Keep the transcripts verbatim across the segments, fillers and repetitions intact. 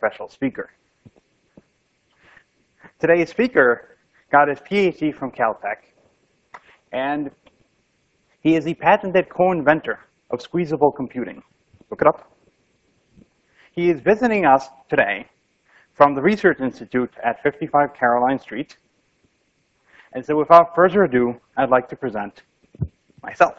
special speaker. Today's speaker got his PhD from Caltech, and he is the patented co-inventor of squeezable computing. Look it up. He is visiting us today from the Research Institute at fifty-five Caroline Street. And so without further ado, I'd like to present myself.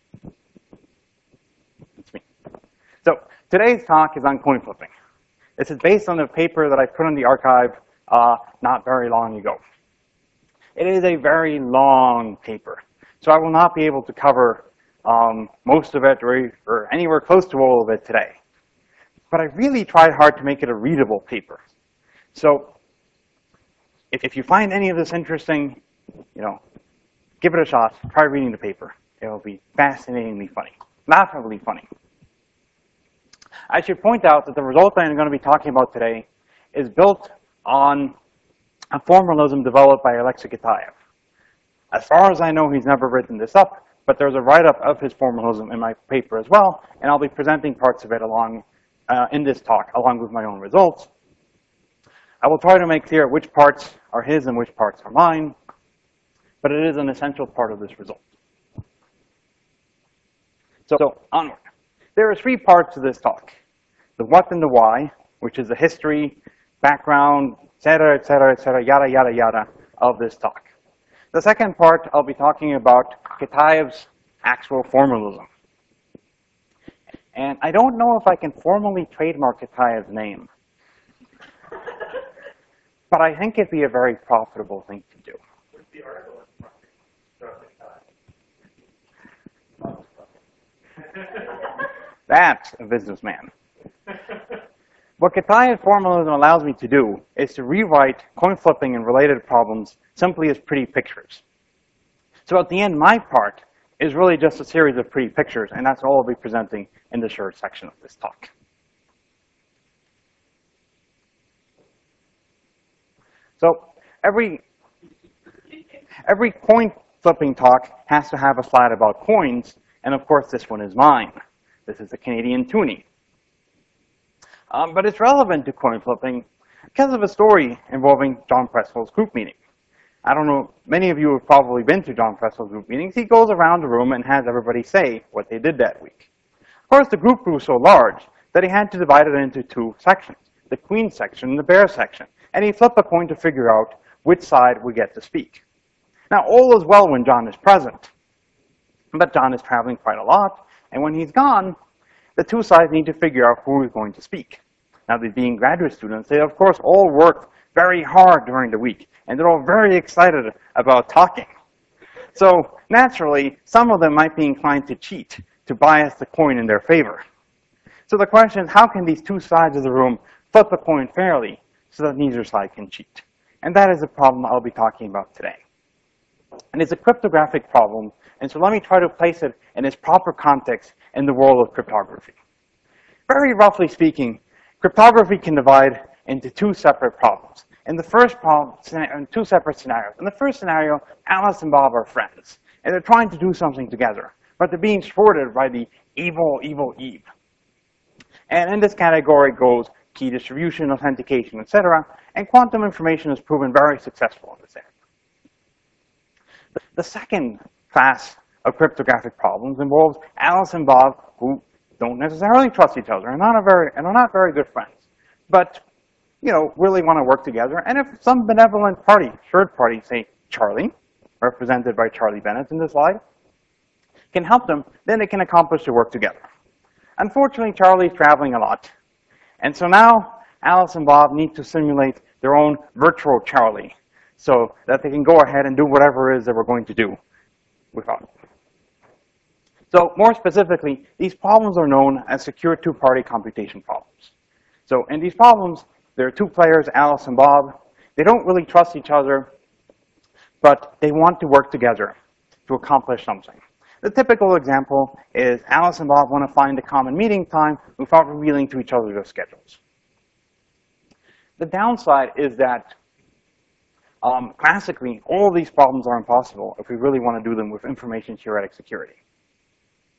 It's me. So today's talk is on coin flipping. This is based on a paper that I put in the archive uh, not very long ago. It is a very long paper, so I will not be able to cover um, most of it or, or anywhere close to all of it today. But I really tried hard to make it a readable paper. So if, if you find any of this interesting, you know, give it a shot. Try reading the paper. It will be fascinatingly funny, laughably funny. I should point out that the result that I'm going to be talking about today is built on a formalism developed by Alexei Kitaev. As far as I know, he's never written this up, but there's a write-up of his formalism in my paper as well, and I'll be presenting parts of it along uh, in this talk, along with my own results. I will try to make clear which parts are his and which parts are mine, but it is an essential part of this result. So, so onward. There are three parts to this talk. The what and the why, which is the history, background, et cetera, et cetera, et cetera, yada, yada, yada, of this talk. The second part, I'll be talking about Kitaev's actual formalism. And I don't know if I can formally trademark Kitaev's name, but I think it'd be a very profitable thing to do. What's the article? That's a businessman. What Kitaev formalism allows me to do is to rewrite coin flipping and related problems simply as pretty pictures. So at the end, my part is really just a series of pretty pictures, and that's all I'll be presenting in the short section of this talk. So every, every coin flipping talk has to have a slide about coins, and of course this one is mine. This is a Canadian toonie. Um, but it's relevant to coin flipping because of a story involving John Preslow's group meeting. I don't know, many of you have probably been to John Preslow's group meetings. He goes around the room and has everybody say what they did that week. Of course, the group grew so large that he had to divide it into two sections, the queen section and the bear section. And he flipped a coin to figure out which side would get to speak. Now, all is well when John is present, but John is traveling quite a lot. And when he's gone, the two sides need to figure out who is going to speak. Now, they being graduate students, they of course all work very hard during the week, and they're all very excited about talking. So naturally, some of them might be inclined to cheat, to bias the coin in their favor. So the question is, how can these two sides of the room flip a coin fairly so that neither side can cheat? And that is the problem I'll be talking about today. And it's a cryptographic problem, and so let me try to place it in its proper context in the world of cryptography. Very roughly speaking, cryptography can divide into two separate problems. In the first problem, in two separate scenarios. In the first scenario, Alice and Bob are friends, and they're trying to do something together, but they're being thwarted by the evil, evil Eve. And in this category goes key distribution, authentication, et cetera, and quantum information has proven very successful in this area. The second class of cryptographic problems involves Alice and Bob, who don't necessarily trust each other and, not a very, and are not very good friends, but you know, really want to work together. And if some benevolent party, third party, say Charlie, represented by Charlie Bennett in this slide, can help them, then they can accomplish their work together. Unfortunately, Charlie's traveling a lot. And so now Alice and Bob need to simulate their own virtual Charlie so that they can go ahead and do whatever it is that we're going to do without it. So more specifically, these problems are known as secure two-party computation problems. So in these problems, there are two players, Alice and Bob. They don't really trust each other, but they want to work together to accomplish something. The typical example is Alice and Bob want to find a common meeting time without revealing to each other their schedules. The downside is that um, classically, all of these problems are impossible if we really want to do them with information theoretic security.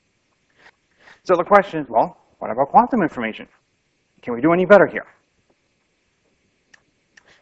So the question is, well, what about quantum information? Can we do any better here?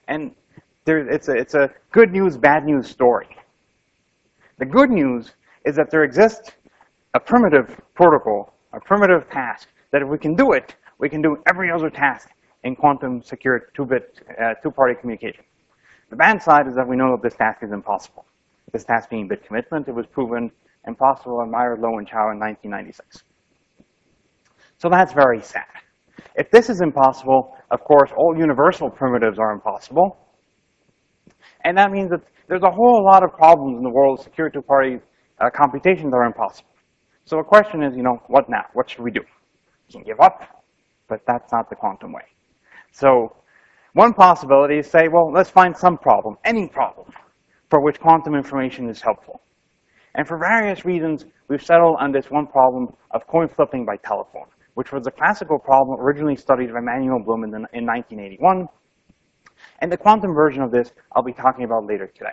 And there, it's, a, it's a good news, bad news story. The good news is that there exists a primitive protocol, a primitive task, that if we can do it, we can do every other task in quantum secure two-bit, uh, two-party communication. The bad side is that we know that this task is impossible. This task being bit commitment, it was proven impossible by Meyer, Low, and Chow in nineteen ninety-six. So that's very sad. If this is impossible, of course, all universal primitives are impossible. And that means that there's a whole lot of problems in the world of secure two-party uh, computations that are impossible. So the question is, you know, what now? What should we do? We can give up, but that's not the quantum way. So one possibility is say, well, let's find some problem, any problem, for which quantum information is helpful. And for various reasons, we've settled on this one problem of coin flipping by telephone, which was a classical problem originally studied by Manuel Blum in, the, in nineteen eighty-one. And the quantum version of this I'll be talking about later today,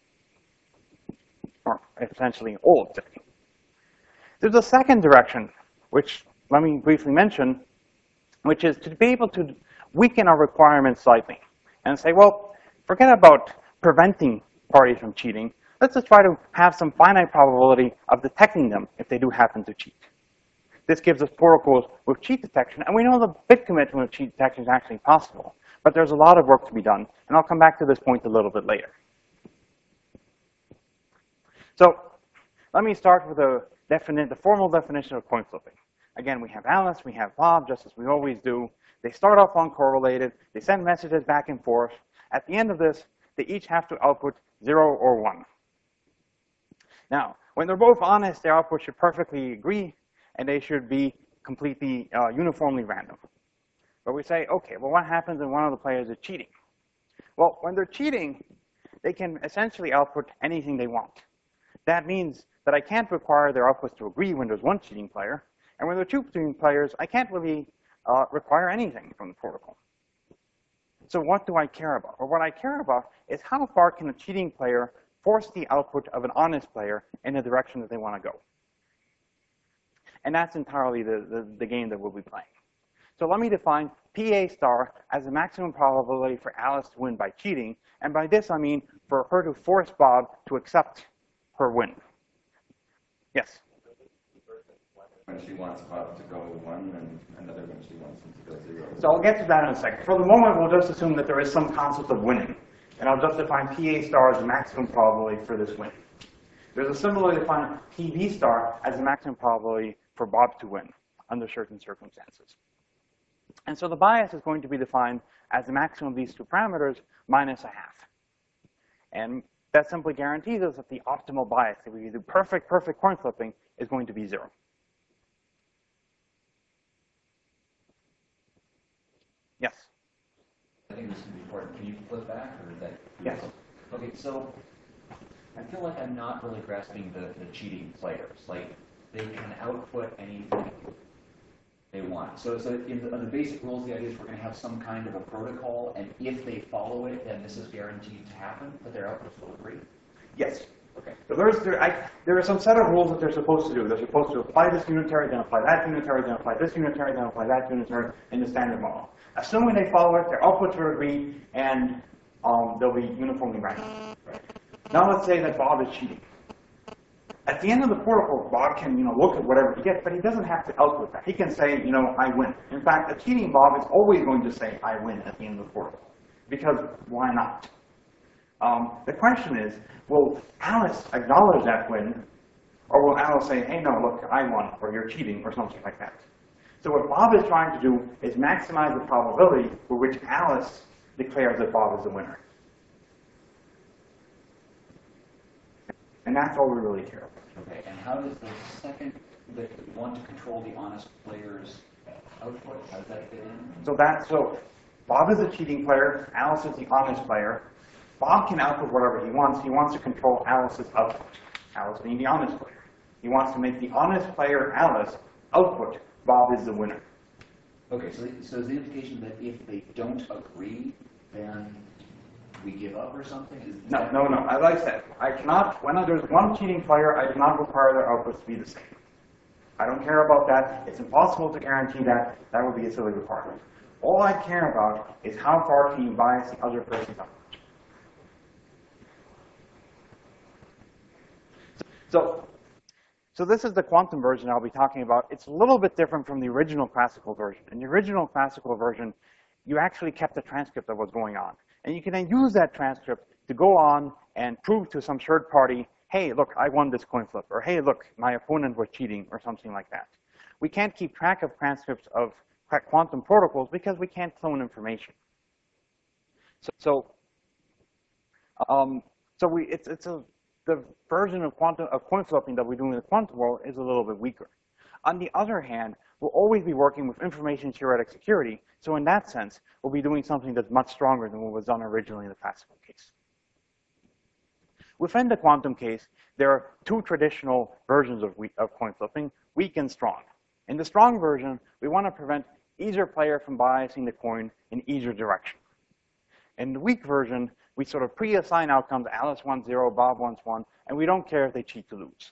or essentially old today. There's a second direction, which let me briefly mention, which is to be able to weaken our requirements slightly and say, well, forget about preventing parties from cheating. Let's just try to have some finite probability of detecting them if they do happen to cheat. This gives us protocols with cheat detection, and we know the bit commitment with cheat detection is actually possible. But there's a lot of work to be done, and I'll come back to this point a little bit later. So let me start with the, definite, the formal definition of coin flipping. Again, we have Alice, we have Bob, just as we always do. They start off uncorrelated. They send messages back and forth. At the end of this, they each have to output zero or one. Now, when they're both honest, their output should perfectly agree, and they should be completely uh, uniformly random. But we say, okay, well, what happens when one of the players is cheating? Well, when they're cheating, they can essentially output anything they want. That means that I can't require their outputs to agree when there's one cheating player. And when there are two cheating players, I can't really uh, require anything from the protocol. So what do I care about? Well, what I care about is how far can a cheating player force the output of an honest player in the direction that they want to go. And that's entirely the, the, the game that we'll be playing. So let me define P A star as the maximum probability for Alice to win by cheating. And by this, I mean for her to force Bob to accept her win. Yes? When she wants Bob to go one, and another when she wants him to go zero. So I'll get to that in a second. For the moment, we'll just assume that there is some concept of winning. And I'll just define P A star as the maximum probability for this win. There's a similarly defined P B star as the maximum probability for Bob to win under certain circumstances. And so the bias is going to be defined as the maximum of these two parameters minus a half. And that simply guarantees us that the optimal bias, if we do perfect, perfect coin flipping, is going to be zero. Yes? I think this is important. Can you flip back, or is that? Yes. Okay, so I feel like I'm not really grasping the, the cheating players. Like, they can output anything they want. So, so in the, the basic rules, the idea is we're going to have some kind of a protocol, and if they follow it, then this is guaranteed to happen, but their outputs will agree? Yes. Okay. So there's, there, I, there are some set of rules that they're supposed to do. They're supposed to apply this unitary, then apply that unitary, then apply this unitary, then apply that unitary in the standard model. Assuming they follow it, their outputs will agree, and um, they'll be uniformly random. Right. Now let's say that Bob is cheating. At the end of the protocol, Bob can, you know, look at whatever he gets, but he doesn't have to output that. He can say, you know, I win. In fact, a cheating Bob is always going to say, I win at the end of the protocol. Because why not? Um, the question is, will Alice acknowledge that win, or will Alice say, hey, no, look, I won, or you're cheating, or something like that? So what Bob is trying to do is maximize the probability for which Alice declares that Bob is the winner. And that's all we really care about. Okay, and how does the second, that want to control the honest player's output, how does that fit in? So that, so Bob is a cheating player, Alice is the honest player. Bob can output whatever he wants. He wants to control Alice's output, Alice being the honest player. He wants to make the honest player, Alice, output Bob is the winner. Okay, so, so is the implication that if they don't agree, then we give up or something? Is No, that... no, no. As I said, I cannot, when there's one cheating player, I do not require their outputs to be the same. I don't care about that. It's impossible to guarantee that. That would be a silly requirement. All I care about is how far can you bias the other person's output. So, so this is the quantum version I'll be talking about. It's a little bit different from the original classical version. In the original classical version, you actually kept a transcript of what's going on. And you can then use that transcript to go on and prove to some third party, hey, look, I won this coin flip, or hey, look, my opponent was cheating, or something like that. We can't keep track of transcripts of quantum protocols because we can't clone information. So, so, um, so we, it's, it's a, the version of quantum of coin flipping that we do in the quantum world is a little bit weaker. On the other hand, we'll always be working with information theoretic security. So in that sense, we'll be doing something that's much stronger than what was done originally in the classical case. Within the quantum case, there are two traditional versions of, weak, of coin flipping, weak and strong. In the strong version, we want to prevent either player from biasing the coin in either direction. In the weak version, we sort of pre-assign outcomes, Alice wants zero, Bob wants one, and we don't care if they cheat to lose.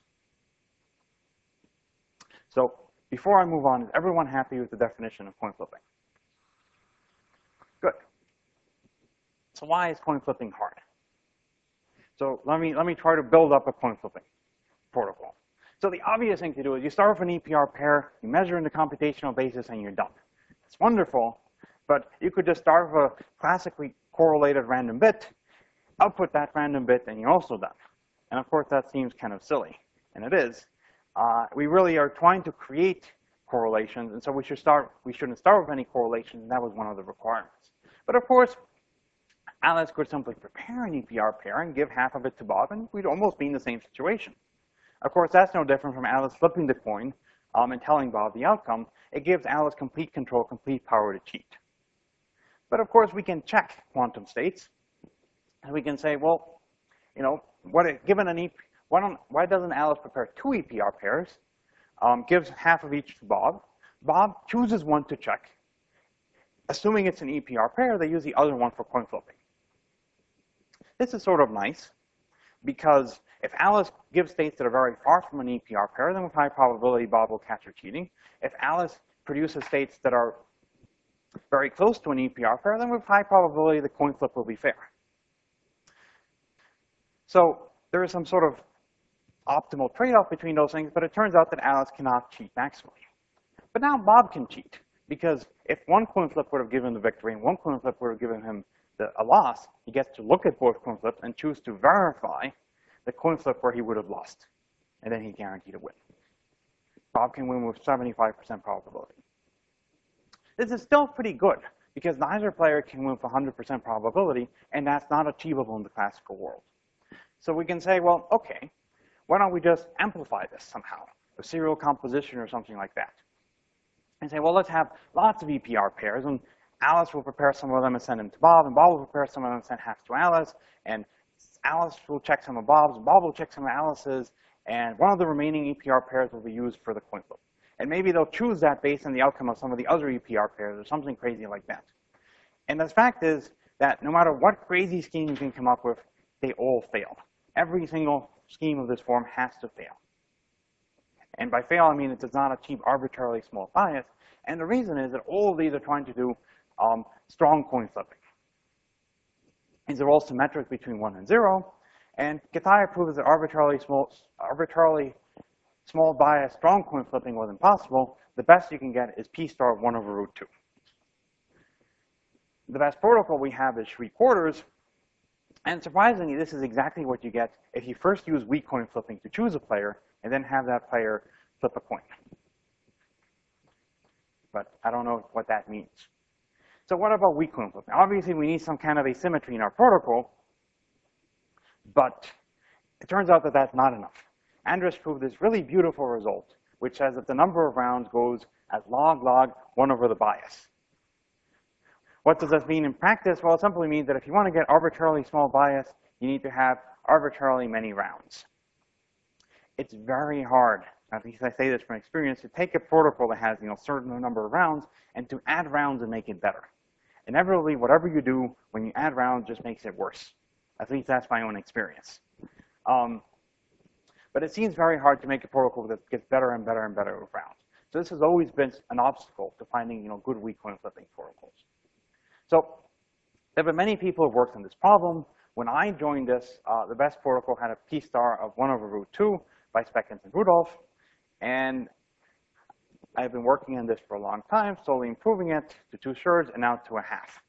So before I move on, is everyone happy with the definition of coin flipping? Good. So why is coin flipping hard? So let me, let me try to build up a coin flipping protocol. So the obvious thing to do is you start with an E P R pair, you measure in the computational basis, and you're done. It's wonderful, but you could just start with a classically correlated random bit, output that random bit, and you're also done. And of course, that seems kind of silly, and it is. Uh, we really are trying to create correlations, and so we should start. We shouldn't start with any correlations, and that was one of the requirements. But of course, Alice could simply prepare an E P R pair and give half of it to Bob, and we'd almost be in the same situation. Of course, that's no different from Alice flipping the coin um, and telling Bob the outcome. It gives Alice complete control, complete power to cheat. But of course, we can check quantum states, and we can say, well, you know, what it, given an E P, why, don't, why doesn't Alice prepare two E P R pairs, um, gives half of each to Bob. Bob chooses one to check. Assuming it's an E P R pair, they use the other one for coin flipping. This is sort of nice, because if Alice gives states that are very far from an E P R pair, then with high probability Bob will catch her cheating. If Alice produces states that are very close to an E P R pair, then with high probability the coin flip will be fair. So there is some sort of optimal trade-off between those things, but it turns out that Alice cannot cheat maximally. But now Bob can cheat, because if one coin flip would have given the victory and one coin flip would have given him the, a loss, he gets to look at both coin flips and choose to verify the coin flip where he would have lost, and then he guaranteed a win. Bob can win with seventy-five percent probability. This is still pretty good, because neither player can win with one hundred percent probability, and that's not achievable in the classical world. So we can say, well, okay, why don't we just amplify this somehow, a serial composition or something like that, and say, well, let's have lots of E P R pairs, and Alice will prepare some of them and send them to Bob, and Bob will prepare some of them and send half to Alice, and Alice will check some of Bob's, and Bob will check some of Alice's, and one of the remaining E P R pairs will be used for the coin flip. And maybe they'll choose that based on the outcome of some of the other E P R pairs or something crazy like that. And the fact is that no matter what crazy scheme you can come up with, they all fail. Every single scheme of this form has to fail. And by fail, I mean it does not achieve arbitrarily small bias. And the reason is that all of these are trying to do um, strong coin flipping. These are all symmetric between one and zero. And Githaya proves that arbitrarily small, arbitrarily small bias strong coin flipping was impossible. The best you can get is P star of one over root two. The best protocol we have is three quarters. And surprisingly, this is exactly what you get if you first use weak coin flipping to choose a player, and then have that player flip a coin. But I don't know what that means. So what about weak coin flipping? Obviously, we need some kind of asymmetry in our protocol, but it turns out that that's not enough. Andres proved this really beautiful result, which says that the number of rounds goes as log log one over the bias. What does this mean in practice? Well, it simply means that if you want to get arbitrarily small bias, you need to have arbitrarily many rounds. It's very hard, at least I say this from experience, to take a protocol that has, you know, a certain number of rounds and to add rounds and make it better. Inevitably, whatever you do when you add rounds just makes it worse. At least that's my own experience. Um, but it seems very hard to make a protocol that gets better and better and better with rounds. So this has always been an obstacle to finding, you know, good weak coin flipping protocols. So there have been many people who have worked on this problem. When I joined this, uh, the best protocol had a p-star of one over root two by Speckens and Rudolph. And I've been working on this for a long time, slowly improving it to two thirds and now to a half.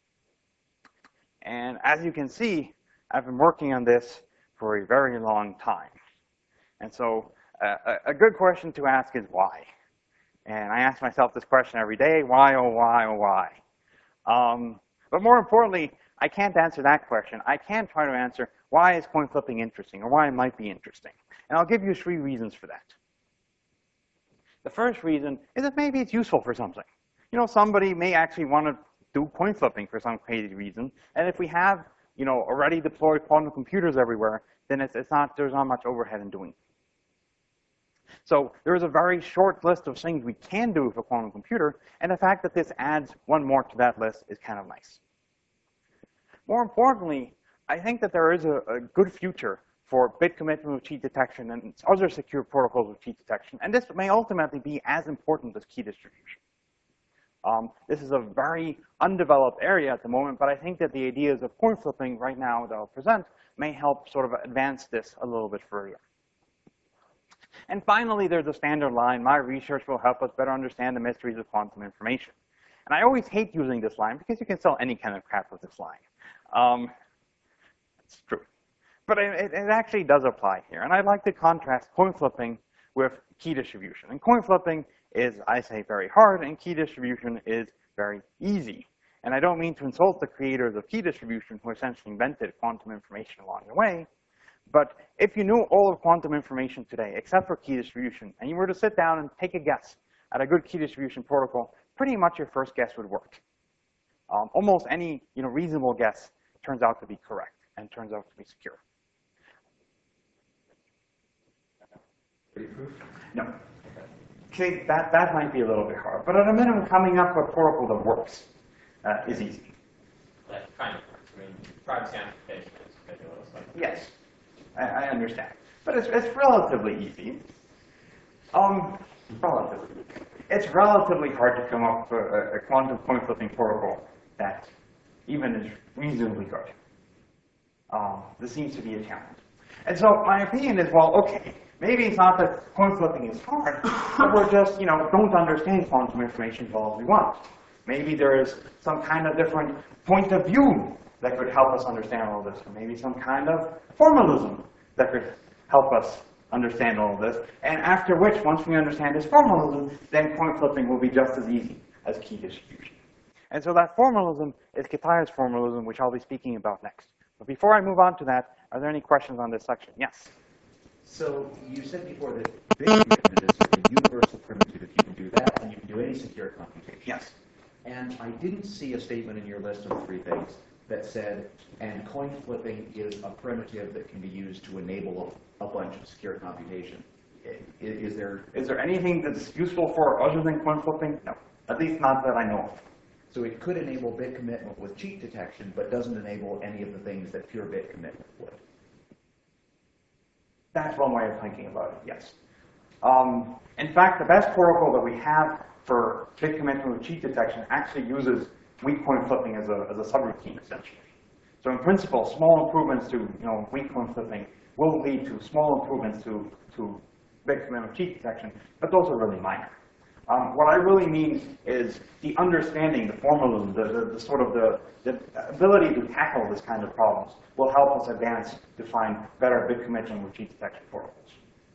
And as you can see, I've been working on this for a very long time. And so uh, a good question to ask is why? And I ask myself this question every day, why, oh, why, oh, why? Um, but more importantly, I can't answer that question. I can try to answer why is coin flipping interesting or why it might be interesting. And I'll give you three reasons for that. The first reason is that maybe it's useful for something. You know, somebody may actually want to do coin flipping for some crazy reason. And if we have, you know, already deployed quantum computers everywhere, then it's, it's not, there's not much overhead in doing it. So there is a very short list of things we can do with a quantum computer, and the fact that this adds one more to that list is kind of nice. More importantly, I think that there is a, a good future for bit commitment with cheat detection and other secure protocols with cheat detection, and this may ultimately be as important as key distribution. Um, this is a very undeveloped area at the moment, but I think that the ideas of coin flipping right now that I'll present may help sort of advance this a little bit further. And finally, there's a standard line, my research will help us better understand the mysteries of quantum information. And I always hate using this line because you can sell any kind of crap with this line. Um, it's true. But it, it actually does apply here. And I'd like to contrast coin flipping with key distribution. And coin flipping is, I say, very hard, and key distribution is very easy. And I don't mean to insult the creators of key distribution who essentially invented quantum information along the way. But if you knew all of quantum information today, except for key distribution, and you were to sit down and take a guess at a good key distribution protocol, pretty much your first guess would work. Um, almost any you know, reasonable guess turns out to be correct and turns out to be secure. No. Okay, that, that might be a little bit hard. But at a minimum, coming up with a protocol that works uh, is easy. That kind of works. I mean, privacy amplification is maybe a little slightly. Yes. I, I understand. But it's, it's relatively easy. Um, relatively. It's relatively hard to come up with a, a quantum coin flipping protocol that even is reasonably good. Um, this seems to be a challenge. And so my opinion is, well, okay, maybe it's not that coin flipping is hard, but we're just, you know, don't understand quantum information as well as we want. Maybe there is some kind of different point of view that could help us understand all this, or maybe some kind of formalism that could help us understand all of this. And after which, once we understand this formalism, then coin flipping will be just as easy as key distribution. And so that formalism is Kitaya's formalism, which I'll be speaking about next. But before I move on to that, are there any questions on this section? Yes? So you said before that bit commitment is a universal primitive if you can do that, and you can do any secure computation. Yes. And I didn't see a statement in your list of three things that said, and coin flipping is a primitive that can be used to enable a, a bunch of secure computation. Is, is there Is there anything that's useful for other than coin flipping? No. At least not that I know of. So it could enable bit commitment with cheat detection, but doesn't enable any of the things that pure bit commitment would. That's one way of thinking about it, yes. Um, in fact, the best protocol that we have for bit commitment with cheat detection actually uses weak coin flipping as a, as a subroutine, essentially. So in principle, small improvements to you know, weak coin flipping will lead to small improvements to, to bit commitment with cheat detection, but those are really minor. Um, what I really mean is the understanding, the formalism, the, the, the sort of the, the ability to tackle this kind of problems will help us advance to find better bit commitment with cheat detection protocols.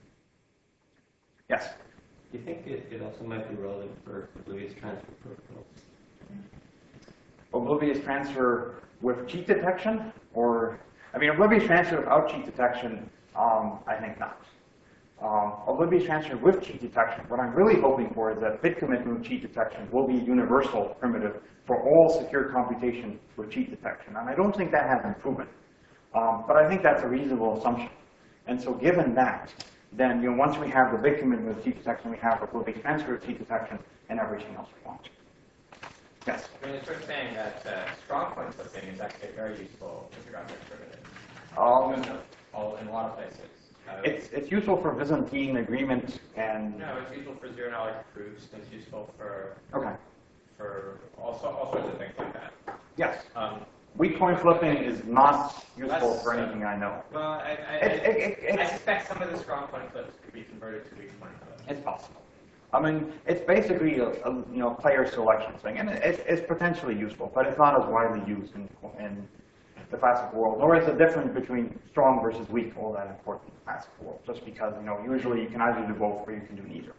Yes? Do you think it, it also might be relevant for oblivious transfer protocols? Oblivious transfer with cheat detection? Or, I mean, oblivious transfer without cheat detection, um, I think not. Um, oblivious transfer with cheat detection, what I'm really hoping for is that bit commitment with cheat detection will be a universal primitive for all secure computation with cheat detection. And I don't think that has been proven. Um, but I think that's a reasonable assumption. And so given that, then you know, once we have the bit commitment with cheat detection, we have oblivious transfer with cheat detection and everything else we want. Yes? I mean, it's worth saying that uh, strong coin flipping is actually a very useful cryptographic primitive. Um, all in a lot of places. Uh, It's, it's useful for Byzantine agreements and, No, it's useful for zero knowledge proofs. It's useful for okay, for all, so- all sorts of things like that. yes. Um, Weak coin flipping is not useful Less, for uh, anything I know. well, I, I, It, it, it, I it's, suspect some of the strong coin flips could be converted to weak coin flips. it's possible. I mean, it's basically a, a you know player selection thing, and it, it's potentially useful, but it's not as widely used in, in the classical world. Nor is the difference between strong versus weak all that important in the classical world, just because you know usually you can either do both or you can do neither.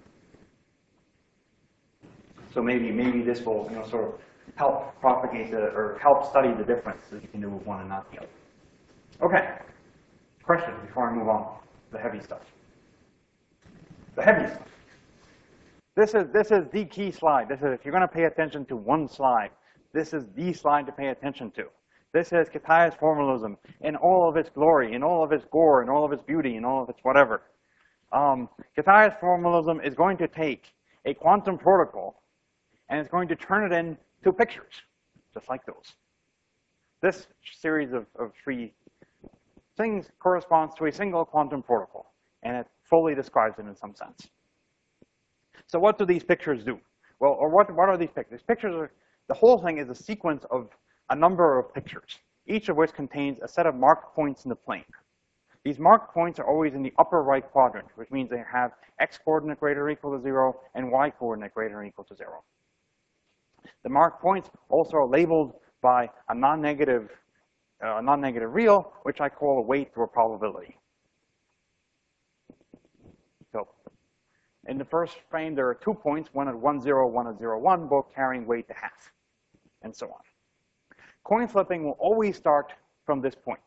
So maybe maybe this will you know sort of help propagate the or help study the difference that you can do with one and not the other. Okay. Question before I move on. The heavy stuff. The heavy stuff. This is this is the key slide. This is if you're going to pay attention to one slide, this is the slide to pay attention to. This is Kitaeus formalism in all of its glory, in all of its gore, in all of its beauty, in all of its whatever. Um, Kitaeus formalism is going to take a quantum protocol and it's going to turn it into pictures, just like those. This series of, of three things corresponds to a single quantum protocol, and it fully describes it in some sense. So what do these pictures do? Well, or what, what are these pictures? Pictures are, the whole thing is a sequence of a number of pictures, each of which contains a set of marked points in the plane. These marked points are always in the upper right quadrant, which means they have x-coordinate greater or equal to zero and y-coordinate greater or equal to zero. The marked points also are labeled by a non-negative uh, non-negative real, which I call a weight or probability. So in the first frame, there are two points, one at one, zero, one at zero, one, both carrying weight to half, and so on. Coin flipping will always start from this point.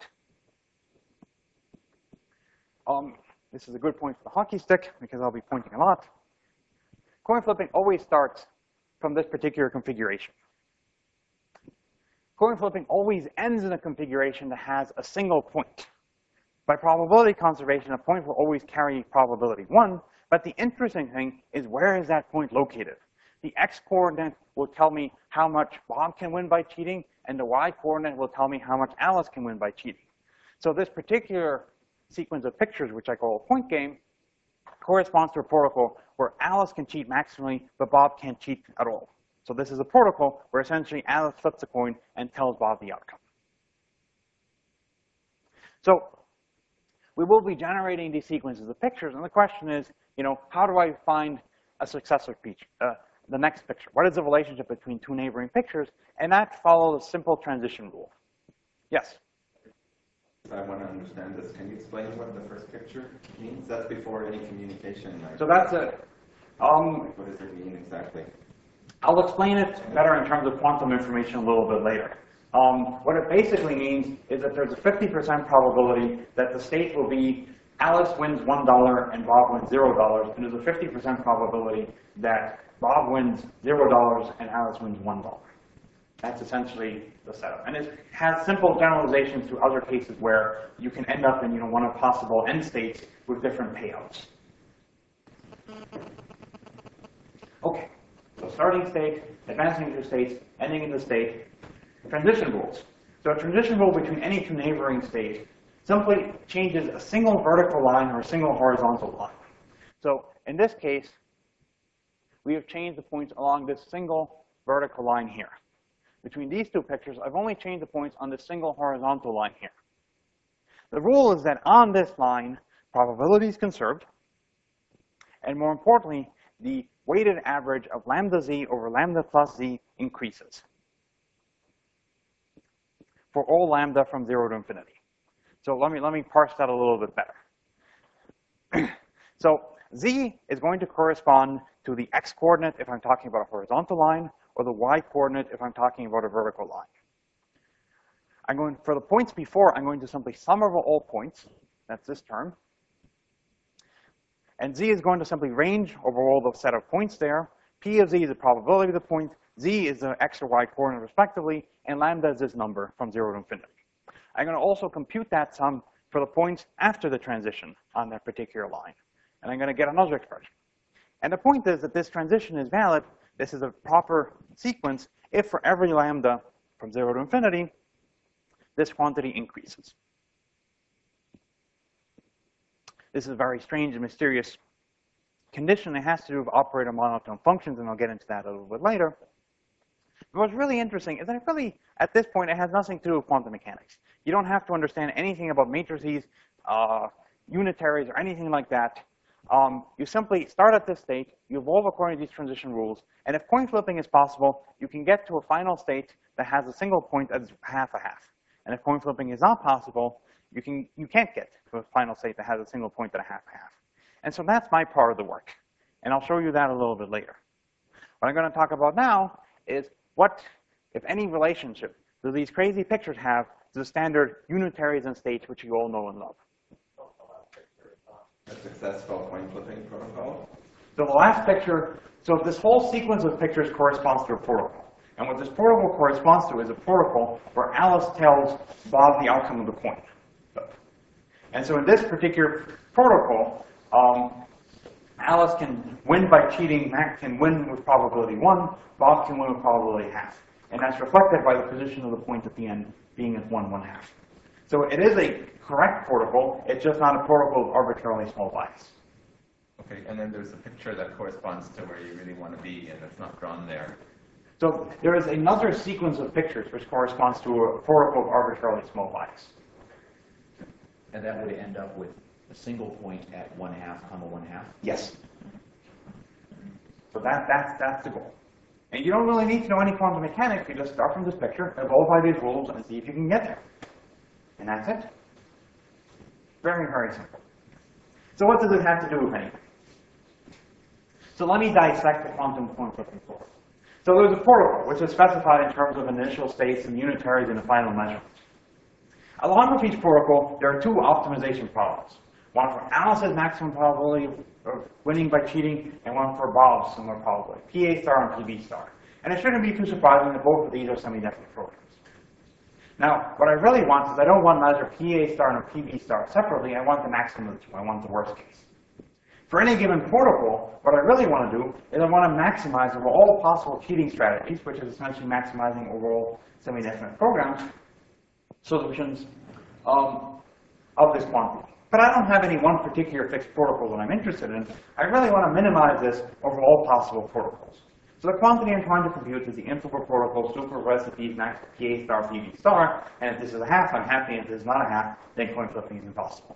Um, this is a good point for the hockey stick, because I'll be pointing a lot. Coin flipping always starts from this particular configuration. Coin flipping always ends in a configuration that has a single point. By probability conservation, a point will always carry probability one, but the interesting thing is where is that point located? The x-coordinate will tell me how much Bob can win by cheating, and the y-coordinate will tell me how much Alice can win by cheating. So this particular sequence of pictures, which I call a point game, corresponds to a protocol where Alice can cheat maximally, but Bob can't cheat at all. So this is a protocol where essentially Alice flips a coin and tells Bob the outcome. So we will be generating these sequences of pictures, and the question is, you know, how do I find a successor picture, uh, the next picture? What is the relationship between two neighboring pictures? And that follows a simple transition rule. Yes? I want to understand this. Can you explain what the first picture means? That's before any communication. Like, So that's a, um, like, what does it mean exactly? I'll explain it better in terms of quantum information a little bit later. Um, what it basically means is that there's a fifty percent probability that the state will be Alice wins one dollar and Bob wins zero dollars, and there's a fifty percent probability that Bob wins zero dollars and Alice wins one dollar. That's essentially the setup. And it has simple generalizations to other cases where you can end up in you know, one of possible end states with different payouts. Okay, so starting state, advancing into states, ending in the state, transition rules. So a transition rule between any two neighboring states simply changes a single vertical line or a single horizontal line. So in this case, we have changed the points along this single vertical line here. Between these two pictures, I've only changed the points on this single horizontal line here. The rule is that on this line, probability is conserved, and more importantly, the weighted average of lambda z over lambda plus z increases for all lambda from zero to infinity. So let me, let me parse that a little bit better. So z is going to correspond to the x-coordinate if I'm talking about a horizontal line, or the y-coordinate if I'm talking about a vertical line. I'm going, for the points before, I'm going to simply sum over all points. That's this term. And z is going to simply range over all the set of points there. P of z is the probability of the point. Z is the x or y coordinate respectively. And lambda is this number from zero to infinity. I'm going to also compute that sum for the points after the transition on that particular line. And I'm going to get another expression. And the point is that this transition is valid. This is a proper sequence if for every lambda from zero to infinity, this quantity increases. this is a very strange and mysterious condition. It has to do with operator monotone functions, and I'll get into that a little bit later. But what's really interesting is that it really, at this point, it has nothing to do with quantum mechanics. You don't have to understand anything about matrices, uh, unitaries, or anything like that. Um, you simply start at this state, you evolve according to these transition rules, and if coin flipping is possible, you can get to a final state that has a single point that's half a half. And if coin flipping is not possible, you, can, you can't get to a final state that has a single point that a half a half. And so that's my part of the work. And I'll show you that a little bit later. What I'm going to talk about now is what, if any, relationship do these crazy pictures have to the standard unitaries and states which you all know and love. A successful coin flipping protocol. So the last picture, so this whole sequence of pictures corresponds to a protocol. And what this protocol corresponds to is a protocol where Alice tells Bob the outcome of the coin flip. And so in this particular protocol, um, Alice can win by cheating, Mac can win with probability one, Bob can win with probability half. And that's reflected by the position of the point at the end being at one, one half. So it is a correct protocol, it's just not a protocol of arbitrarily small bias. Okay, and then there's a picture that corresponds to where you really want to be, and it's not drawn there. So there is another sequence of pictures which corresponds to a protocol of arbitrarily small bias. And that would end up with a single point at one half, comma one half? Yes. So that, that's, that's the goal. And you don't really need to know any quantum mechanics. You just start from this picture, evolve by these rules, and see if you can get there. And that's it. Very, very simple. So what does it have to do with anything? So let me dissect the quantum coin flipping protocol. So there's a protocol which is specified in terms of initial states and unitaries and a final measurement. Along with each protocol, there are two optimization problems. One for Alice's maximum probability of winning by cheating, and one for Bob's similar probability, P A star and P B star. And it shouldn't be too surprising that both of these are semi-definite programs. Now, what I really want is I don't want to measure P A star and P B star separately. I want the maximum of the two. I want the worst case. For any given protocol, what I really want to do is I want to maximize over all possible cheating strategies, which is essentially maximizing overall semi-definite programs, solutions um, of this quantity. But I don't have any one particular fixed protocol that I'm interested in. I really want to minimize this over all possible protocols. So the quantity I'm trying to compute is the integral protocol, super recipes, max P A star, P B star. And if this is a half, I'm happy. If this is not a half, then coin flipping is impossible.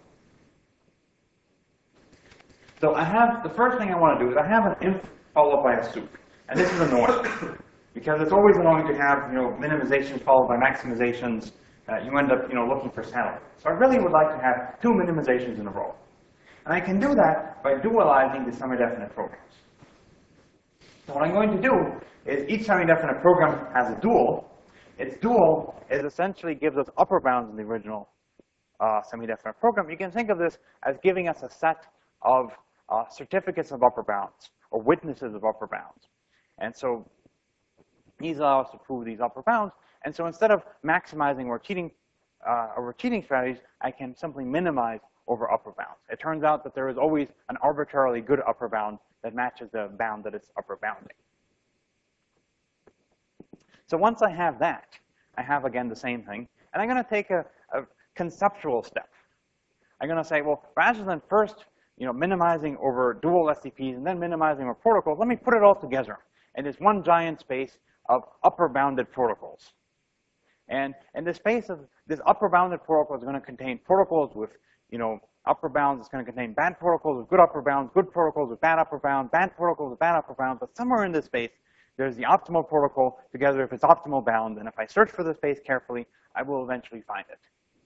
So I have, the first thing I want to do is I have an inf followed by a sup. And this is annoying, because it's always annoying to have, you know, minimizations followed by maximizations. Uh, you end up, you know, looking for sanity. So I really would like to have two minimizations in a row. And I can do that by dualizing the semi-definite programs. So what I'm going to do is each semi-definite program has a dual. Its dual is essentially gives us upper bounds in the original uh, semi-definite program. You can think of this as giving us a set of uh, certificates of upper bounds, or witnesses of upper bounds. And so these allow us to prove these upper bounds. And so instead of maximizing or cheating, uh, over cheating strategies, I can simply minimize over upper bounds. It turns out that there is always an arbitrarily good upper bound that matches the bound that it's upper bounding. So once I have that, I have, again, the same thing. And I'm going to take a, a conceptual step. I'm going to say, well, rather than first, you know, minimizing over dual S D Ps and then minimizing over protocols, let me put it all together in this one giant space of upper bounded protocols. And in the space of this upper bounded protocol is going to contain protocols with, you know, upper bounds. It's going to contain bad protocols with good upper bounds, good protocols with bad upper bounds, bad protocols with bad upper bounds. But somewhere in this space, there's the optimal protocol together with its optimal bound. And if I search for the space carefully, I will eventually find it.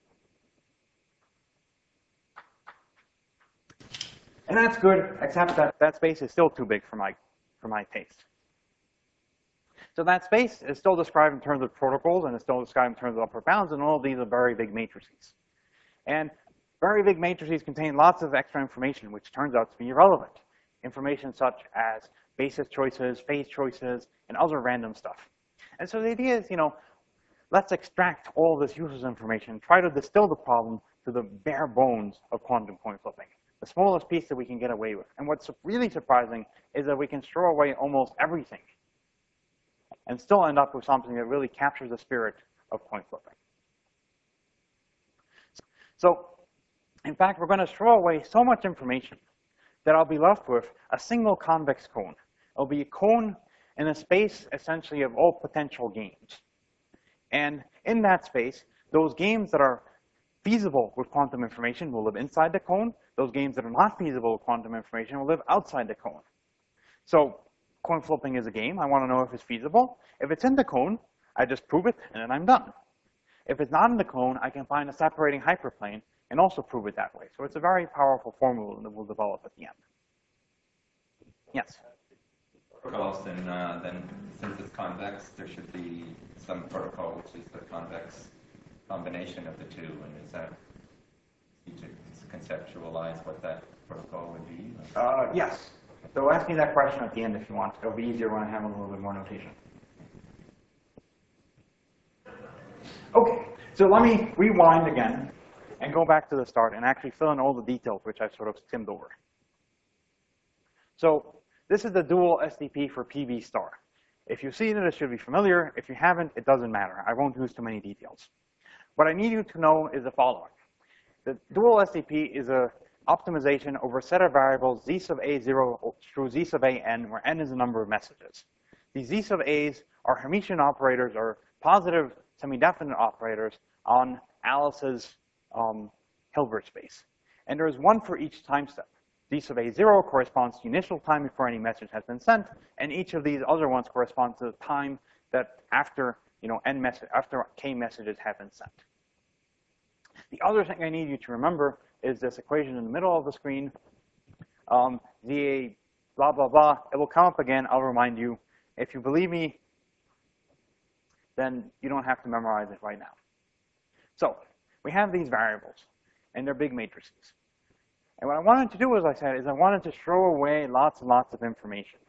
And that's good, except that that space is still too big for my, for my taste. So that space is still described in terms of protocols, and it's still described in terms of upper bounds, and all of these are very big matrices. And very big matrices contain lots of extra information, which turns out to be irrelevant. Information such as basis choices, phase choices, and other random stuff. And so the idea is, you know, let's extract all this useless information, try to distill the problem to the bare bones of quantum coin flipping, the smallest piece that we can get away with. And what's really surprising is that we can throw away almost everything and still end up with something that really captures the spirit of coin flipping. So In fact, we're going to throw away so much information that I'll be left with a single convex cone. It'll be a cone in a space essentially of all potential games. And in that space, those games that are feasible with quantum information will live inside the cone. Those games that are not feasible with quantum information will live outside the cone. So coin flipping is a game. I want to know if it's feasible. If it's in the cone, I just prove it, and then I'm done. If it's not in the cone, I can find a separating hyperplane and also prove it that way. So it's a very powerful formula that we'll develop at the end. Yes? Protocols, then, uh, then since it's convex, there should be some protocol which is the convex combination of the two. And is that, you to conceptualize what that protocol would be? Uh, yes. So ask me that question at the end if you want. It'll be easier when I have a little bit more notation. Okay, so let me rewind again and go back to the start and actually fill in all the details which I've sort of skimmed over. So this is the dual S D P for P V star. If you've seen it, it should be familiar. If you haven't, it doesn't matter. I won't use too many details. What I need you to know is the following. The dual S D P is a optimization over a set of variables z sub a zero through z sub a n, where n is the number of messages. These z sub a's are Hermitian operators, or positive semi-definite operators on Alice's um, Hilbert space. And there is one for each time step. Z sub a zero corresponds to the initial time before any message has been sent, and each of these other ones corresponds to the time that after, you know, n message, after k messages have been sent. The other thing I need you to remember is this equation in the middle of the screen. Um, Z A blah, blah, blah. It will come up again. I'll remind you. If you believe me, then you don't have to memorize it right now. So we have these variables, and they're big matrices. And what I wanted to do, as I said, is I wanted to throw away lots and lots of information.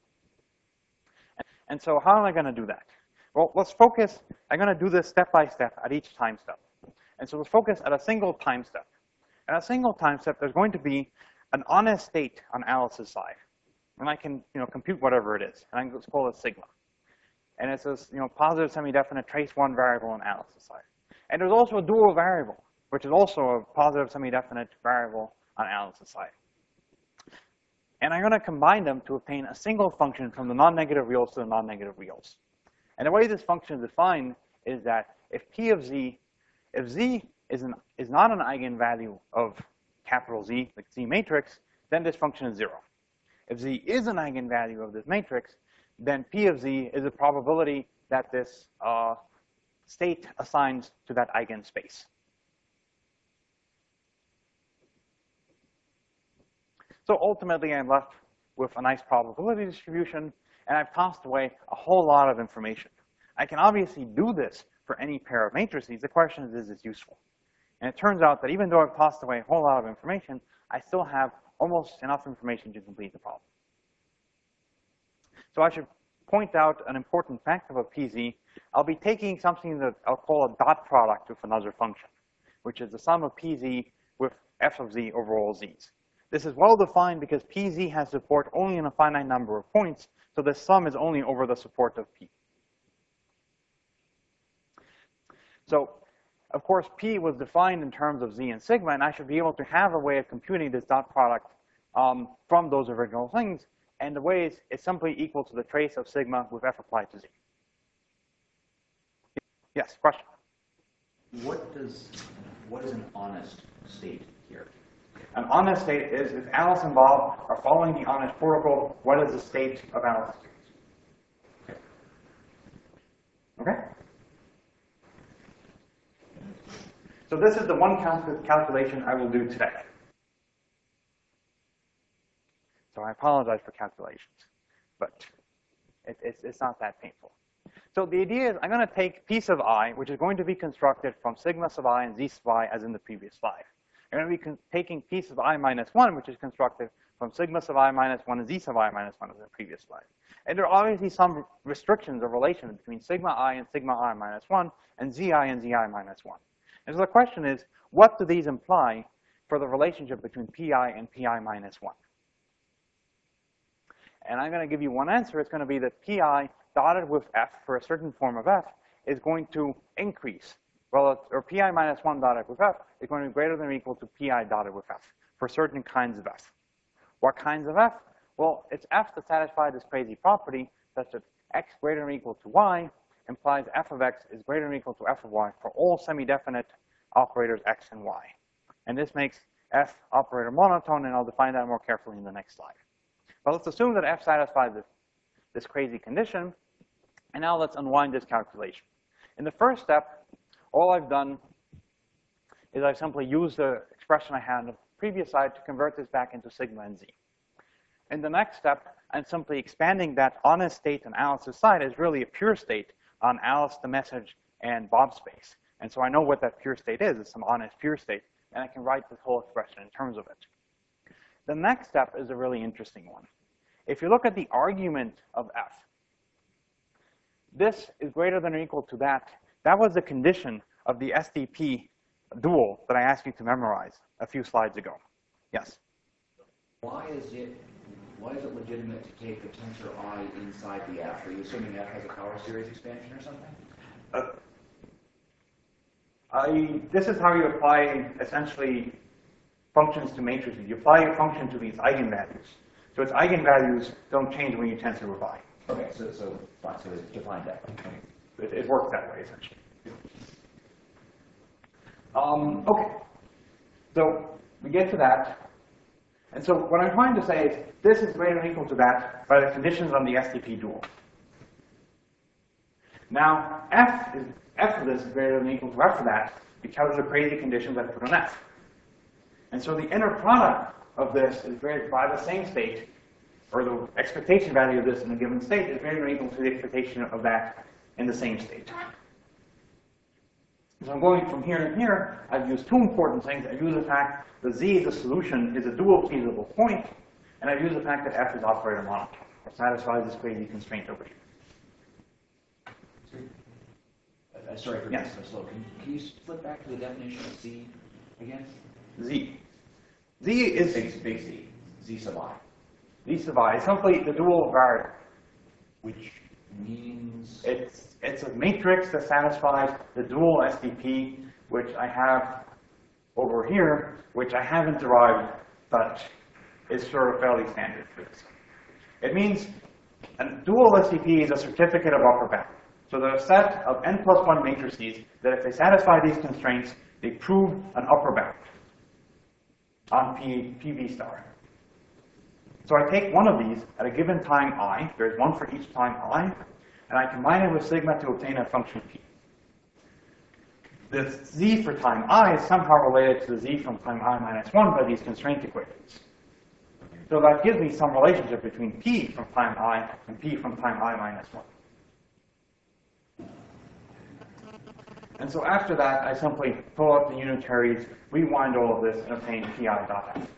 And so how am I going to do that? Well, let's focus. I'm going to do this step by step at each time step. And so let's focus at a single time step. At a single time step, there's going to be an honest state on Alice's side. And I can, you know, compute whatever it is. And I can just call it sigma. And it's this, you know, positive semi-definite trace one variable on Alice's side. And there's also a dual variable, which is also a positive semi-definite variable on Alice's side. And I'm going to combine them to obtain a single function from the non-negative reals to the non-negative reals. And the way this function is defined is that if P of z, if z is, an, is not an eigenvalue of capital Z, like Z matrix, then this function is zero. If z is an eigenvalue of this matrix, then P of z is a probability that this uh, state assigns to that eigenspace. So ultimately, I'm left with a nice probability distribution, and I've tossed away a whole lot of information. I can obviously do this for any pair of matrices. The question is, is this useful? And it turns out that even though I've tossed away a whole lot of information, I still have almost enough information to complete the problem. So I should point out an important fact about P Z. I'll be taking something that I'll call a dot product with another function, which is the sum of P Z with f of z over all z's. This is well defined because P Z has support only in a finite number of points, so the sum is only over the support of P. So, of course, P was defined in terms of z and sigma, and I should be able to have a way of computing this dot product um, from those original things. And the way is it's simply equal to the trace of sigma with f applied to z. Yes, question? What does, what is an honest state here? An honest state is if Alice and Bob are following the honest protocol, what is the state of Alice? Okay? So this is the one cal calculation I will do today. So I apologize for calculations, but it, it's, it's not that painful. So the idea is I'm going to take P sub I, which is going to be constructed from sigma sub I and z sub I as in the previous slide. I'm going to be taking P sub I minus one, which is constructed from sigma sub I minus one and z sub I minus one as in the previous slide. And there are obviously some restrictions of relation between sigma I and sigma I minus one and zi and zi minus one. And so the question is, what do these imply for the relationship between Pi and Pi minus one? And I'm going to give you one answer. It's going to be that Pi dotted with f for a certain form of f is going to increase Well, it's, or pi minus one dotted with f is going to be greater than or equal to pi dotted with f for certain kinds of f. What kinds of f? Well, it's f to satisfy this crazy property such that x greater than or equal to y implies f of x is greater than or equal to f of y for all semi-definite operators x and y. And this makes f operator monotone, and I'll define that more carefully in the next slide. But let's assume that f satisfies this, this crazy condition, and now let's unwind this calculation. In the first step, all I've done is I've simply used the expression I had on the previous slide to convert this back into sigma and z. In the next step, I'm simply expanding that honest state on Alice's side as really a pure state on Alice, the message, and Bob's space. And so I know what that pure state is. It's some honest pure state, and I can write this whole expression in terms of it. The next step is a really interesting one. If you look at the argument of f, this is greater than or equal to that. That was the condition of the S D P dual that I asked you to memorize a few slides ago. Yes? Why is it, why is it legitimate to take the tensor I inside the F? Are you assuming F has a power series expansion or something? Uh, I, this is how you apply, essentially, functions to matrices. You apply a function to these eigenvalues. So its eigenvalues don't change when you tensor with I. Okay, so, so, fine, so it's defined that way. It, it works that way, essentially. Um, okay. So we get to that. And so what I'm trying to say is this is greater than or equal to that by the conditions on the S D P dual. Now, f, is, f of this is greater than or equal to f of that because of the crazy conditions I put on f. And so the inner product of this is greater by the same state, or the expectation value of this in a given state is greater than or equal to the expectation of that in the same state. So I'm going from here to here. I've used two important things. I've used the fact that z, the solution, is a dual feasible point, and I've used the fact that f is operator monotone. It satisfies this crazy constraint over here. Uh, sorry for Yes. being so slow. Can, can you flip back to the definition of Z again? Z. Z is Big, big Z. Z sub I. Z sub I. It's simply the dual variable. Which means... It's it's a matrix that satisfies the dual S D P, which I have over here, which I haven't derived, but is sort of fairly standard for this. It means a dual S D P is a certificate of upper bound. So there are a set of n plus one matrices that if they satisfy these constraints, they prove an upper bound on P, P V star. So I take one of these at a given time I, there's one for each time I, and I combine it with sigma to obtain a function P. This z for time I is somehow related to the z from time I minus one by these constraint equations. So that gives me some relationship between P from time I and P from time I minus one. And so after that, I simply pull out the unitaries, rewind all of this, and obtain Pi dot f.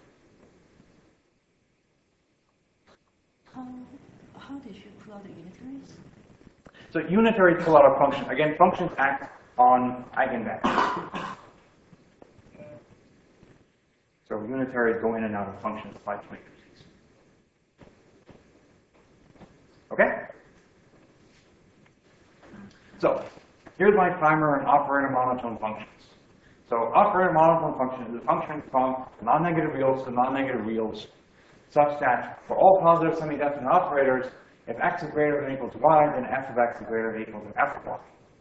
How, how did you pull out the unitaries? So unitary pull out a function. Again, functions act on eigenvalues. So unitaries go in and out of functions by matrices. Okay? So here's my primer and operator monotone functions. So operator monotone function is a function from non-negative reals to non-negative reals such that for all positive semi-definite operators, if x is greater than or equal to y, then f of x is greater than or equal to f of y.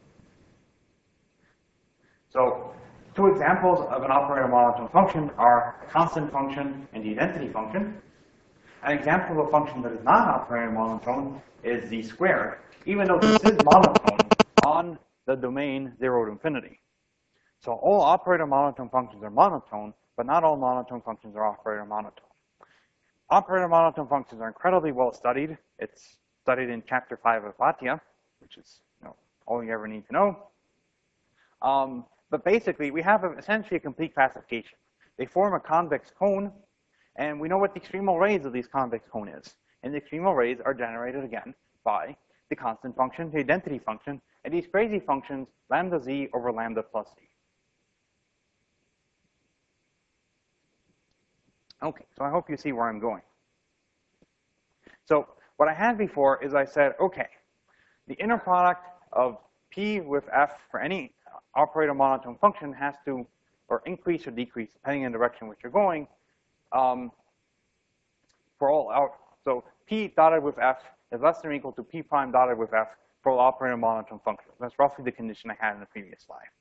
So two examples of an operator monotone function are a constant function and the identity function. An example of a function that is not operator monotone is z squared, even though this is monotone on the domain zero to infinity. So all operator monotone functions are monotone, but not all monotone functions are operator monotone. Operator monotone functions are incredibly well studied. It's studied in chapter five of Bhatia, which is you know, all you ever need to know. Um, but basically, we have a, essentially a complete classification. They form a convex cone, and we know what the extremal rays of these convex cone is. And the extremal rays are generated, again, by the constant function, the identity function, and these crazy functions, lambda z over lambda plus z. Okay, so I hope you see where I'm going. So what I had before is I said, okay, the inner product of P with F for any operator monotone function has to, or increase or decrease, depending on the direction in which you're going, um, for all out. So P dotted with F is less than or equal to P prime dotted with F for all operator monotone functions. That's roughly the condition I had in the previous slide.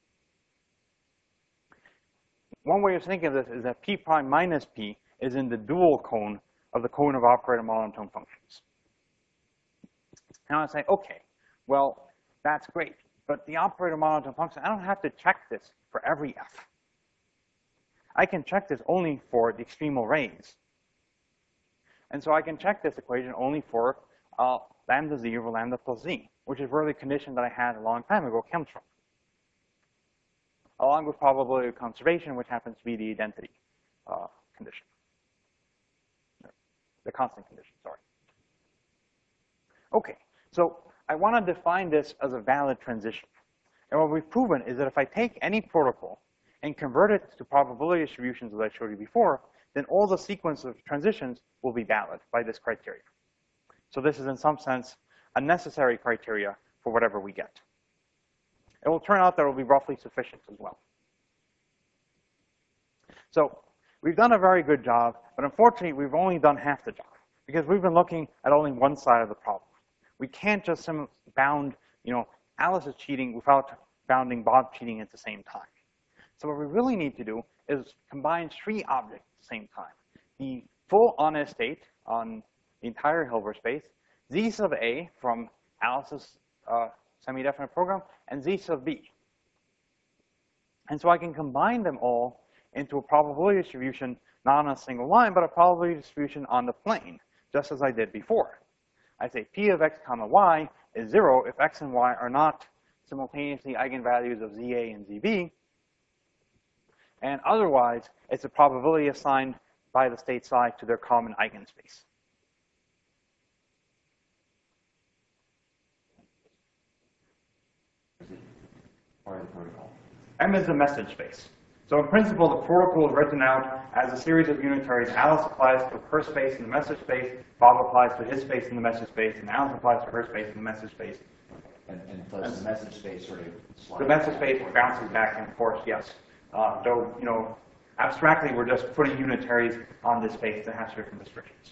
One way of thinking of this is that P prime minus P is in the dual cone of the cone of operator monotone functions. Now I say, okay, well, that's great. But the operator monotone function, I don't have to check this for every F. I can check this only for the extremal rays. And so I can check this equation only for uh, lambda z over lambda plus z, which is where the condition that I had a long time ago comes from, along with probability of conservation, which happens to be the identity uh, condition. The constant condition, sorry. Okay, so I want to define this as a valid transition. And what we've proven is that if I take any protocol and convert it to probability distributions as I showed you before, then all the sequence of transitions will be valid by this criteria. So this is, in some sense, a necessary criteria for whatever we get. It will turn out that it will be roughly sufficient as well. So we've done a very good job, but unfortunately, we've only done half the job, because we've been looking at only one side of the problem. We can't just bound, you know, Alice is cheating without bounding Bob cheating at the same time. So what we really need to do is combine three objects at the same time. The full honest state on the entire Hilbert space, Z sub A from Alice's uh, semi-definite program, and Z sub B. And so I can combine them all into a probability distribution, not on a single line, but a probability distribution on the plane, just as I did before. I say P of x comma y is zero if x and y are not simultaneously eigenvalues of Z A and Z B. And otherwise, it's a probability assigned by the state psi to their common eigenspace. Or the protocol. M is the message space. So in principle, the protocol is written out as a series of unitaries. Alice applies to her space in the message space, Bob applies to his space in the message space, and Alice applies to her space in the message space. And, and does the message space sort of slide? The message space bounces back and forth, yes. Uh, though, you know, abstractly, we're just putting unitaries on this space that has different restrictions.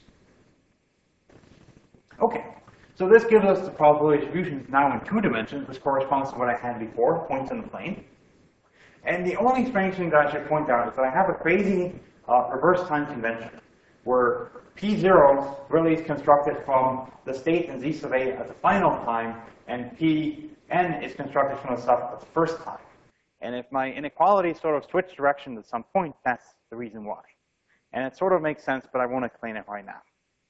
Okay, so this gives us the probability distributions now in two dimensions, which corresponds to what I had before, points in the plane. And the only strange thing that I should point out is that I have a crazy uh, reverse time convention, where P zero really is constructed from the state in Z sub A at the final time, and P n is constructed from the stuff at the first time. And if my inequality sort of switch directions at some point, that's the reason why. And it sort of makes sense, but I won't explain it right now.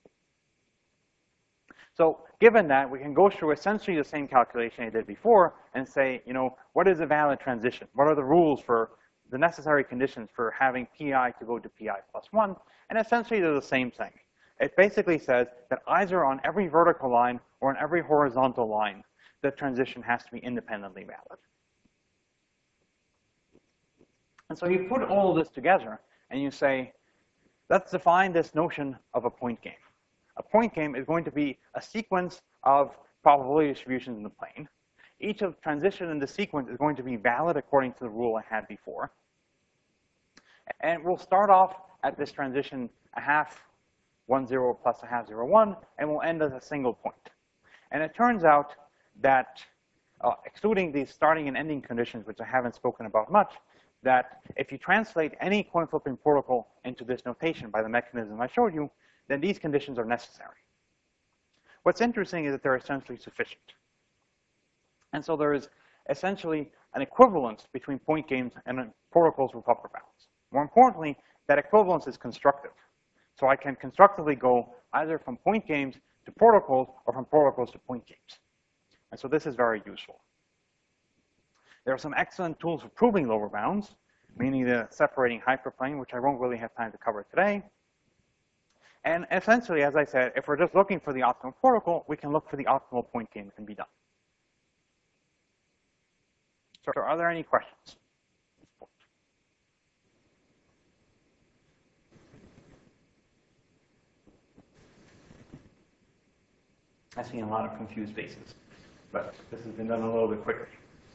So given that, we can go through essentially the same calculation I did before and say, you know, what is a valid transition? What are the rules for the necessary conditions for having Pi to go to Pi plus one? And essentially they're the same thing. It basically says that either on every vertical line or on every horizontal line, the transition has to be independently valid. And so you put all of this together and you say, let's define this notion of a point game. A point game is going to be a sequence of probability distributions in the plane. Each of transition in the sequence is going to be valid according to the rule I had before. And we'll start off at this transition a half one zero plus a half zero one, and we'll end as a single point. And it turns out that, uh, excluding these starting and ending conditions, which I haven't spoken about much, that if you translate any coin flipping protocol into this notation by the mechanism I showed you, then these conditions are necessary. What's interesting is that they're essentially sufficient. And so there is essentially an equivalence between point games and protocols with upper bounds. More importantly, that equivalence is constructive. So I can constructively go either from point games to protocols or from protocols to point games. And so this is very useful. There are some excellent tools for proving lower bounds, meaning the separating hyperplane, which I won't really have time to cover today. And essentially, as I said, if we're just looking for the optimal protocol, we can look for the optimal point game that can be done. So are there any questions? I've seen a lot of confused faces, but this has been done a little bit quickly.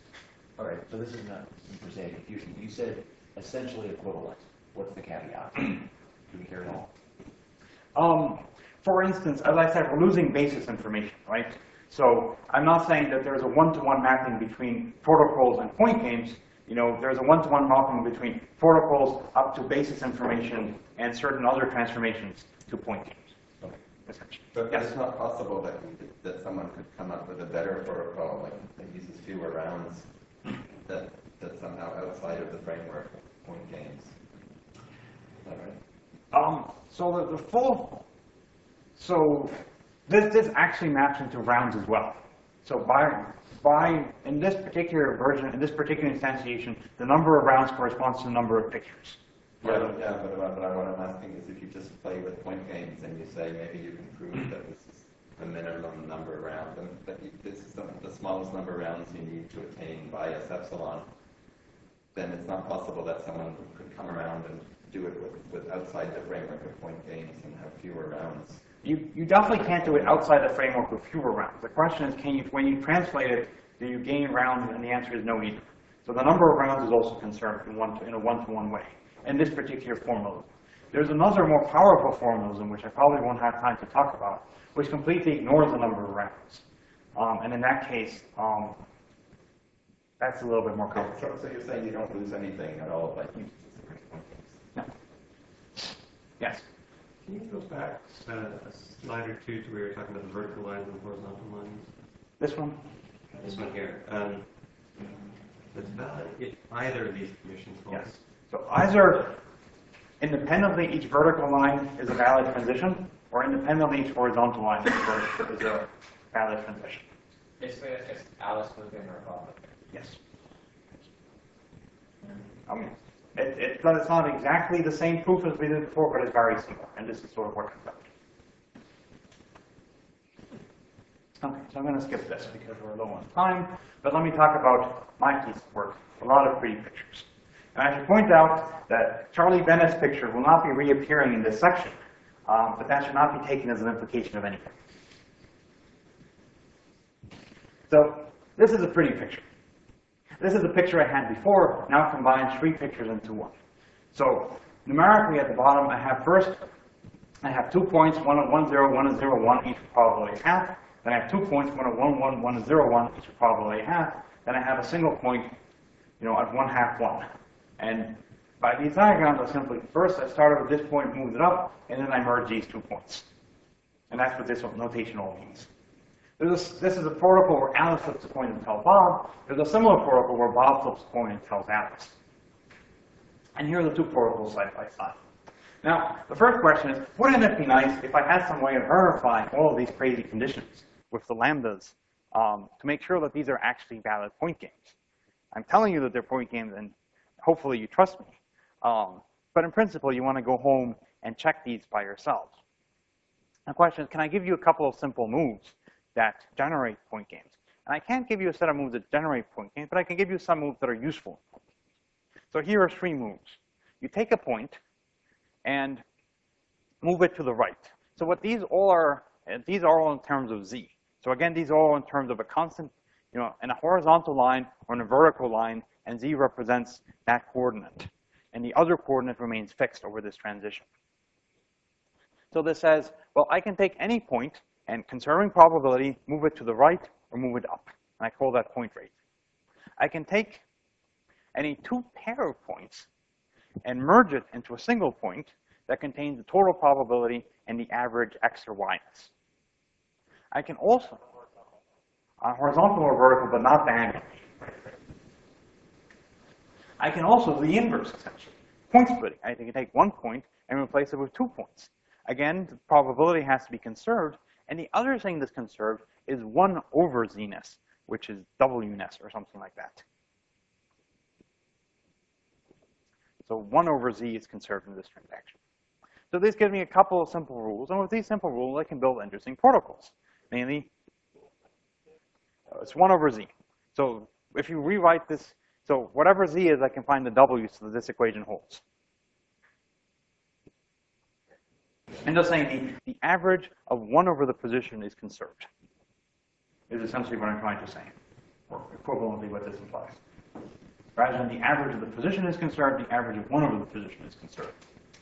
All right, so this is not per se confusing. You said essentially equivalent. What's the caveat? Do we care at all? Um, for instance, as I said, we're losing basis information, right? So I'm not saying that there's a one-to-one mapping between protocols and point games. You know, there's a one-to-one mapping between protocols up to basis information and certain other transformations to point games. Okay, essentially. But Yes. it's not possible that, that someone could come up with a better protocol, like, that uses fewer rounds, that, that's somehow outside of the framework of point games. Is that right? Um, so the, the full, so this, this actually maps into rounds as well. So by, by, in this particular version, in this particular instantiation, the number of rounds corresponds to the number of pictures. Yeah, yeah, but, but, but what I'm asking is if you just play with point games and you say maybe you can prove that this is the minimum number of rounds, and that you, this is the, the smallest number of rounds you need to attain bias epsilon, then it's not possible that someone could come around and do it with, with outside the framework of point games and have fewer rounds. You, you definitely can't do it outside the framework with fewer rounds. The question is, can you, when you translate it, do you gain rounds? And the answer is no either. So the number of rounds is also conserved in, one to, in a one-to-one way in this particular formalism. There's another more powerful formalism, which I probably won't have time to talk about, which completely ignores the number of rounds. Um, and in that case, um, that's a little bit more So, complicated. so you're saying you don't lose anything at all by using point games? No. Yes. Can you go back uh, a slide or two to where you're talking about the vertical lines and horizontal lines? This one? This one here. Um, it's valid if either of these conditions holds. Yes. So either independently each vertical line is a valid transition, or independently each horizontal line is a, is a valid transition. Basically, it's just Alice moving or above. Yes. Okay. It, it, it's not exactly the same proof as we did before, but it's very similar, and this is sort of what comes out. Okay, so I'm going to skip this because we're low on time, but let me talk about my piece of work, a lot of pretty pictures. And I should point out that Charlie Bennett's picture will not be reappearing in this section, um, but that should not be taken as an implication of anything. So this is a pretty picture. This is the picture I had before, now combines three pictures into one. So numerically at the bottom, I have first, I have two points, one at one, zero, one at zero, one, each with probability half. Then I have two points, one at one, one, one at zero, one, each with probability half. Then I have a single point, you know, at one half, one. And by these diagrams, I simply, first I started with this point, moved it up, and then I merged these two points. And that's what this notation all means. This, this is a protocol where Alice flips a coin and tells Bob. There's a similar protocol where Bob flips a coin and tells Alice. And here are the two protocols side by side. Now, the first question is, wouldn't it be nice if I had some way of verifying all of these crazy conditions with the lambdas um, to make sure that these are actually valid point games? I'm telling you that they're point games, and hopefully you trust me. Um, but in principle, you want to go home and check these by yourselves. The question is, can I give you a couple of simple moves that generate point games? And I can't give you a set of moves that generate point games, but I can give you some moves that are useful. So here are three moves. You take a point and move it to the right. So what these all are, these are all in terms of z. So again, these are all in terms of a constant, you know, in a horizontal line or in a vertical line, and z represents that coordinate. And the other coordinate remains fixed over this transition. So this says, well, I can take any point and, conserving probability, move it to the right or move it up. And I call that point rate. I can take any two pair of points and merge it into a single point that contains the total probability and the average x or y-ness. I can also, on horizontal or vertical, but not diagonally. I can also do the inverse, essentially. Point splitting. I can take one point and replace it with two points. Again, the probability has to be conserved. And the other thing that's conserved is one over z-ness, which is w-ness or something like that. So one over z is conserved in this transaction. So this gives me a couple of simple rules. And with these simple rules, I can build interesting protocols. Mainly, uh, it's one over z. So if you rewrite this, so whatever z is, I can find the w so that this equation holds. And just saying the, the average of one over the position is conserved, is essentially what I'm trying to say, or equivalently what this implies. Rather than the average of the position is conserved, the average of one over the position is conserved.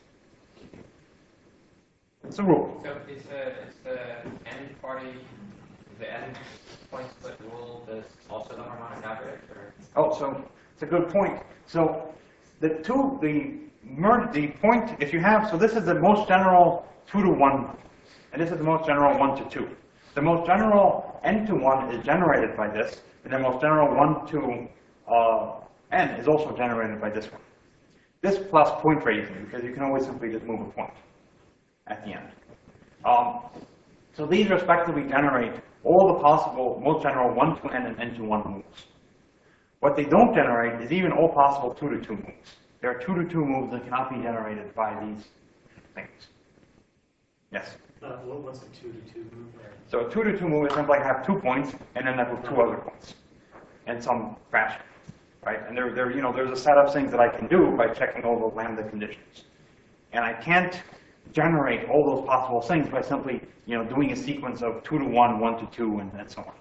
It's a rule. So is the, is the n party, the n point split rule, does also the harmonic average, or? Oh, so it's a good point. So the two, the merge, the point, if you have, so this is the most general two to one, and this is the most general one to two. The most general n to one is generated by this, and the most general one to uh, n is also generated by this one. This plus point raising, because you can always simply just move a point at the end. Um, so these respectively generate all the possible most general one to n and n to one moves. What they don't generate is even all possible two to two moves. There are two to two moves that cannot be generated by these things. Yes? Uh, what- what's the two to two move there? So a two to two move is simply have two points and then have two other points in some fashion, right? And there, there, you know, there's a set of things that I can do by checking all the lambda conditions. And I can't generate all those possible things by simply, you know, doing a sequence of two to one, one to two, and, and so on.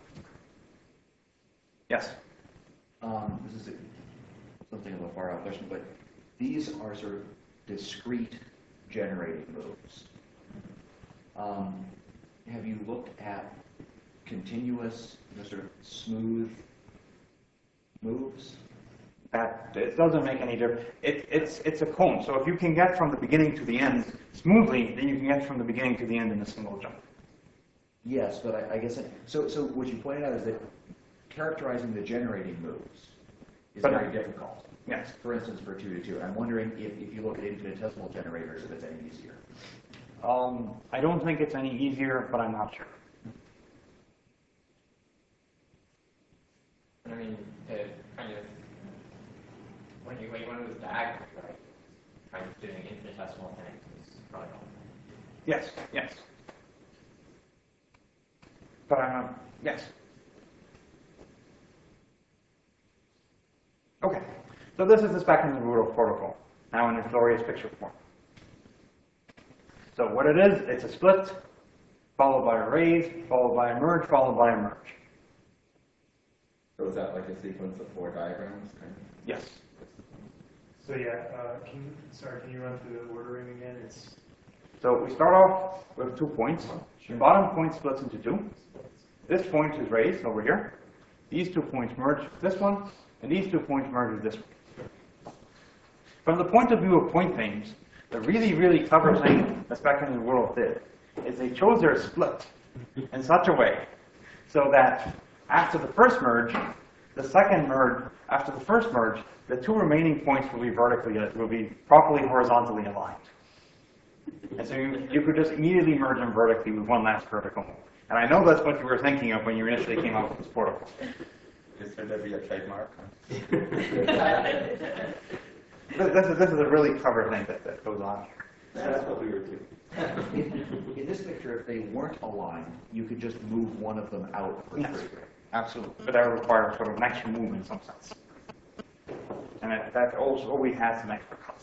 Yes? Um, this is a, something of a far out question, but these are sort of discrete generating moves. Um, have you looked at continuous, you know, sort of smooth moves? That it doesn't make any difference. It, it's, it's a cone. So if you can get from the beginning to the end smoothly, then you can get from the beginning to the end in a single jump. Yes, but I, I guess, it, so, so what you pointed out is that characterizing the generating moves is But- very difficult. Yes. For instance, for two to two. I'm wondering if, if you look at infinitesimal generators, if it's any easier. Um, I don't think it's any easier, but I'm not sure. I mean, to kind of, when you, when you want to move diagonally, right, kind of doing infinitesimal things is probably not. Yes, yes. But I'm not, yes. Okay, so this is the spectrum of Rudolph protocol, now in its glorious picture form. So what it is, it's a split, followed by a raise, followed by a merge, followed by a merge. So is that like a sequence of four diagrams? Kind of? Yes. So yeah, uh, can you, sorry, can you run through the ordering again? It's So we start off with two points. The bottom point splits into two. This point is raised over here. These two points merge with this one, and these two points merge with this one. From the point of view of point names, the really, really clever thing that Speckman and Rudolph did is they chose their split in such a way so that after the first merge, the second merge, after the first merge, the two remaining points will be vertically, will be properly horizontally aligned. And so you, you could just immediately merge them vertically with one last vertical move. And I know that's what you were thinking of when you initially came up with this protocol. Is there to be a trademark? This, this, is, this is a really clever thing that, that goes on here. That's what we were doing. In, in this picture, if they weren't aligned, you could just move one of them out for Yes, free. absolutely. But that would require sort of an extra move in some sense. And that, that also always has some extra cost.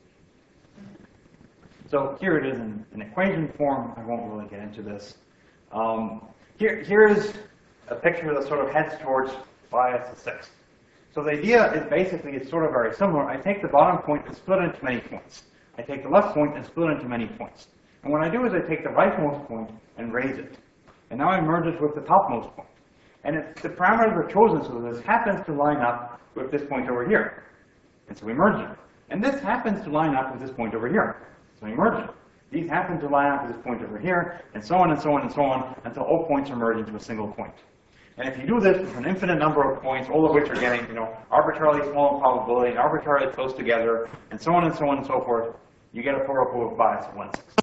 So here it is in, in equation form. I won't really get into this. Um, here, here's a picture that sort of heads towards bias to six. So the idea is basically it's sort of very similar. I take the bottom point and split it into many points. I take the left point and split it into many points. And what I do is I take the rightmost point and raise it. And now I merge it with the topmost point. And if the parameters are chosen so this happens to line up with this point over here. And so we merge it. And this happens to line up with this point over here. So we merge it. These happen to line up with this point over here, and so on and so on and so on, until all points are merged into a single point. And if you do this with an infinite number of points, all of which are getting, you know, arbitrarily small in probability, arbitrarily close together, and so on and so on and so forth, you get a protocol with bias of one sixth.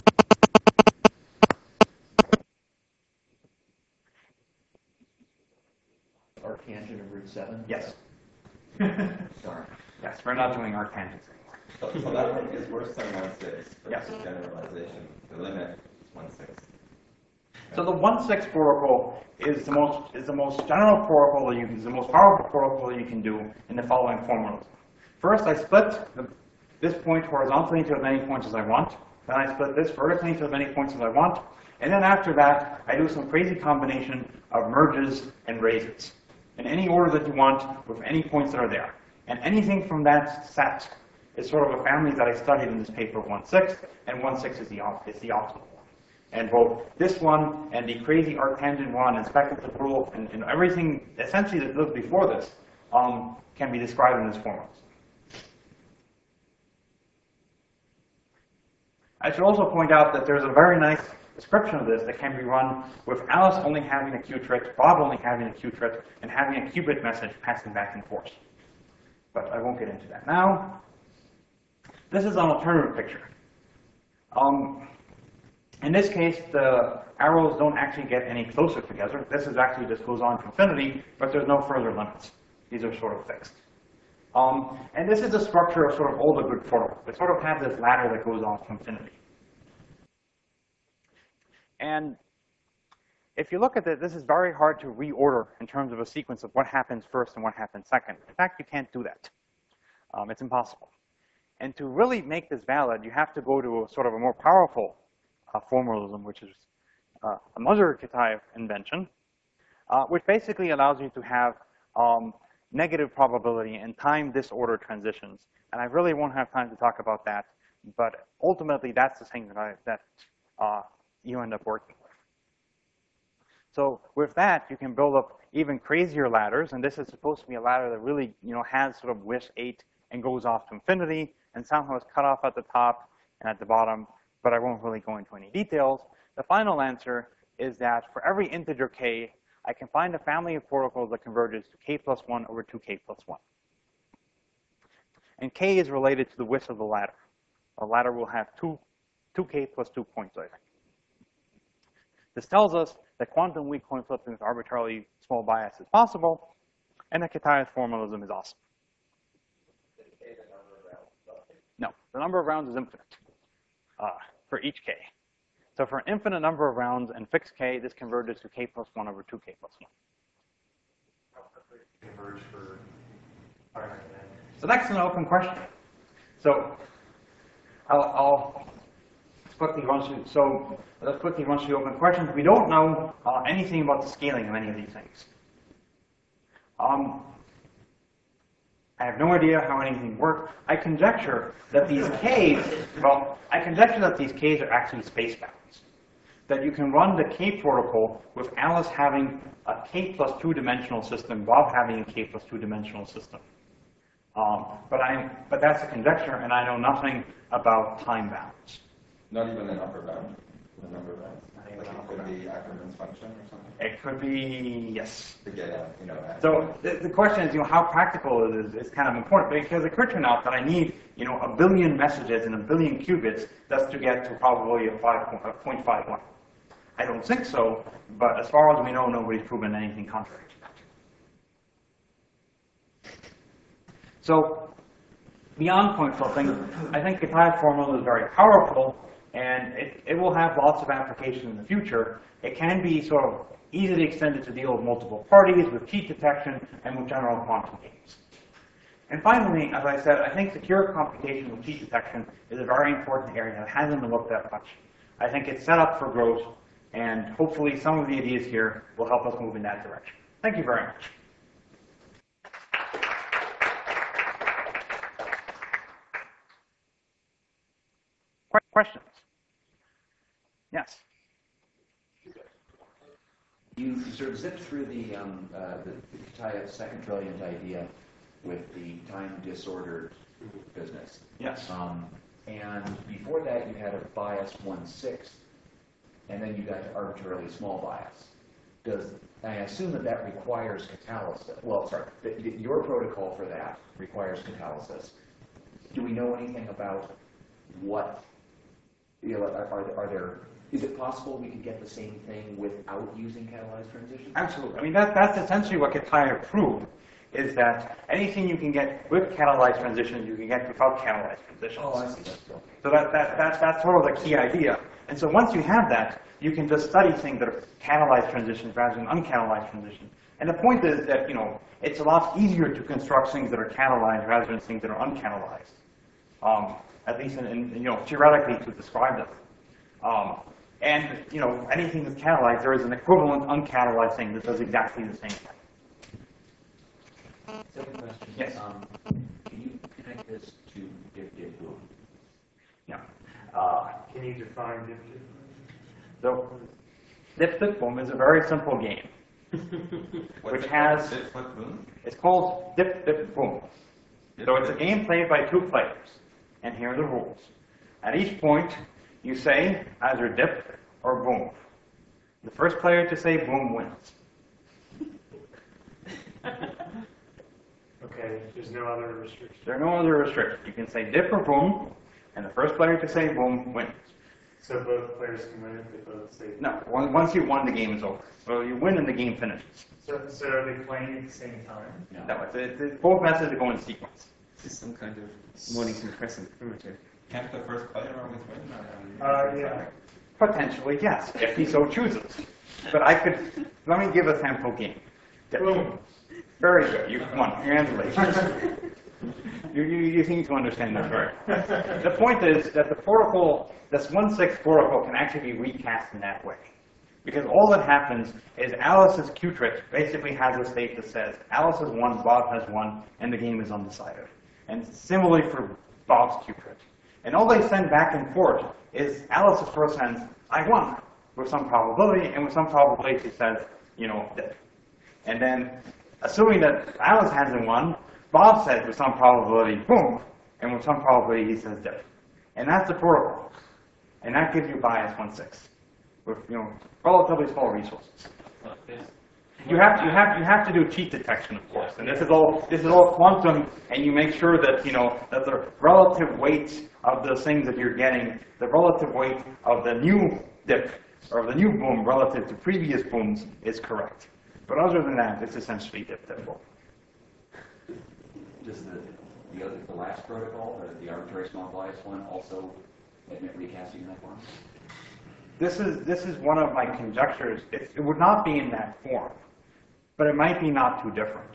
Arctangent of root seven? Yes. Sorry. Yes, we're not doing arctangents anymore. So, so that one is worse than one six for Yes. this generalization. The limit is one six. So the one sixth protocol is the most is the most general protocol that you is the most powerful protocol that you can do in the following formulas. First, I split the, this point horizontally into as many points as I want. Then I split this vertically into as many points as I want. And then after that, I do some crazy combination of merges and raises. in any order that you want with any points that are there. And anything from that set is sort of a family that I studied in this paper, one six, and one six is the, op is the optimal one. And both this one and the crazy arctangent one and speculative rule and, and everything essentially that lived before this um, can be described in this format. I should also point out that there's a very nice description of this that can be run with Alice only having a qubit, Bob only having a qubit, and having a qubit message passing back and forth. But I won't get into that now. This is an alternative picture. Um, in this case, the arrows don't actually get any closer together. This is actually just goes on to infinity, but there's no further limits. These are sort of fixed. Um, and this is the structure of sort of all the good protocols. It sort of has this ladder that goes on to infinity. And if you look at it, this is very hard to reorder in terms of a sequence of what happens first and what happens second. In fact, you can't do that. Um, it's impossible. And to really make this valid, you have to go to a sort of a more powerful uh, formalism, which is uh, another Kitaev invention, uh, which basically allows you to have um, negative probability and time disorder transitions. And I really won't have time to talk about that, but ultimately that's the thing that I that uh, you end up working with. So with that, you can build up even crazier ladders, and this is supposed to be a ladder that really, you know, has sort of wish eight and goes off to infinity, and somehow is cut off at the top and at the bottom, but I won't really go into any details. The final answer is that for every integer k, I can find a family of protocols that converges to k plus one over two k plus one. And k is related to the width of the ladder. A ladder will have two, two k plus two points, I think. This tells us that quantum weak coin flipping with arbitrarily small bias is possible, and that Kitaev formalism is awesome. No, the number of rounds is infinite uh, for each k. So for an infinite number of rounds and fixed k, this converges to k plus one over two k plus one. How quickly does it converge for finite n? So that's an open question. So I'll, I'll quickly run through. So let's quickly run through the open questions. We don't know uh, anything about the scaling of any of these things. Um, I have no idea how anything works. I conjecture that these k's, well, I conjecture that these k's are actually space bounds. That you can run the k protocol with Alice having a k plus two dimensional system, Bob having a k plus two dimensional system. Um, but I, but that's a conjecture, and I know nothing about time bounds. Not even an upper bound, the number of bounds. Like it could be Ackermann's function or something. It could be, yes. To get out, you know. at- So the, the question is, you know, how practical it is, is kind of important, because it occurred to me now that I need, you know, a billion messages and a billion qubits just to get to a probability of five point five one. I don't think so, but as far as we know, nobody's proven anything contrary to that. So beyond point flipping, I think Kitaev formula is very powerful, and it, it will have lots of application in the future. It can be sort of easily extended to deal with multiple parties, with cheat detection, and with general quantum games. And finally, as I said, I think secure computation with cheat detection is a very important area that hasn't been looked at much. I think it's set up for growth, and hopefully some of the ideas here will help us move in that direction. Thank you very much. Questions? Yes. You sort of zipped through the, um, uh, the, the Kitaev second trillion idea with the time disordered business. Yes. Um, and before that, you had a bias one sixth, and then you got to arbitrarily small bias. Does I assume that that requires catalysis? Well, sorry, the, the, your protocol for that requires catalysis. Do we know anything about what? You know, are, are, are there? Is it possible we could get the same thing without using catalyzed transitions? Absolutely. I mean, that, that's essentially what Kitaev proved, is that anything you can get with catalyzed transitions, you can get without catalyzed transitions. Oh, I see. That's cool. So that, that, that's, that's sort of the key idea. And so once you have that, you can just study things that are catalyzed transitions rather than uncatalyzed transitions. And the point is that, you know, it's a lot easier to construct things that are catalyzed rather than things that are uncatalyzed. Um, at least, in, in, you know, theoretically to describe them. Um, and, you know, anything that's catalyzed, there is an equivalent uncatalyzed thing that does exactly the same thing. Second question. Yes. Um, can you connect this to diff diff boom? Yeah. Uh, Can you define diff diff? so, Dip Dip Boom is a very simple game. What's Which it has- called? Dip, flip, boom? It's called Dip Dip Boom. So it's a game played by two players. And here are the rules. At each point, you say either dip or boom. The first player to say boom wins. Okay, there's no other restrictions. There are no other restrictions. You can say dip or boom, and the first player to say boom wins. So both players can win if they both say. No, on- once you won, the game is over. So you win and the game finishes. So, so are they playing at the same time? No, it's, it's, it's both methods go in sequence. This is some kind of Mornington Crescent primitive. Can't the first player always win? or- Uh, yeah. Potentially, yes, if he so chooses. But I could, let me give a sample game. Dip. Boom. Very good. You won. Congratulations. you, you, you seem to understand this very well. The point is that the protocol, this one six protocol, can actually be recast in that way. Because all that happens is Alice's Qtrit basically has a state that says Alice has won, Bob has won, and the game is undecided. And similarly for Bob's Qtrit. And all they send back and forth is Alice's first sends, I won, with some probability, and with some probability she says, you know, dip. And then, assuming that Alice hasn't won, Bob says with some probability, boom, and with some probability he says dip. And that's the protocol. And that gives you bias one six, with, you know, relatively small resources. Look, this, You have, you have, you have to do cheat detection, of course, and this is all, this is all quantum, and you make sure that, you know, that the relative weight of the things that you're getting, the relative weight of the new dip, or the new boom relative to previous booms is correct. But other than that, it's essentially dip dip boom. Does the, the other, the last protocol, or the arbitrary small bias one, also admit recasting in that form? This is, this is one of my conjectures. It, it would not be in that form, but it might be not too different.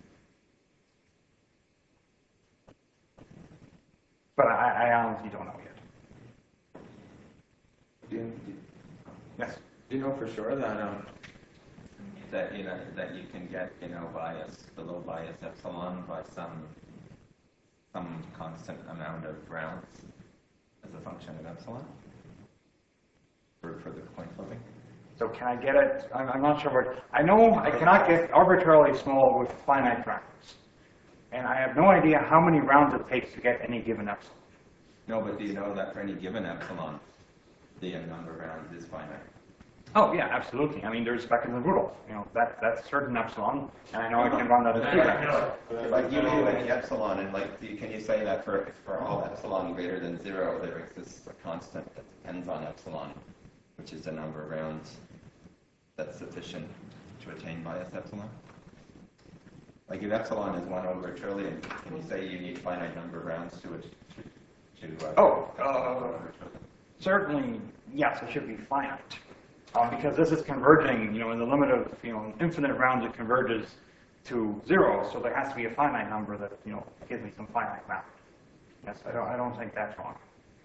But I, I honestly don't know yet. Do you, Yes. do you know for sure that um that you know that you can get you know bias below bias epsilon by some some constant amount of rounds as a function of epsilon for for the coin flipping? So can I get it? I'm, I'm not sure what. I know I cannot get arbitrarily small with finite rounds. And I have no idea how many rounds it takes to get any given epsilon. No, but do you know that for any given epsilon, the number of rounds is finite? Oh, yeah, absolutely. I mean, there's Beckett and Rudolph. You know, that, that's certain epsilon, and I know I can run that as two rounds. Like you do any epsilon, and like, do you- can you say that for for all epsilon greater than zero, there exists a constant that depends on epsilon, which is the number of rounds that's sufficient to attain bias epsilon? Like if epsilon is one over a trillion, can you say you need finite number of rounds to it to? to uh, Oh, epsilon uh, over a trillion? Certainly, yes, it should be finite. Um, because this is converging, you know, in the limit of, you know, infinite rounds, it converges to zero, so there has to be a finite number that, you know, gives me some finite amount. Yes, I don't, I don't think that's wrong.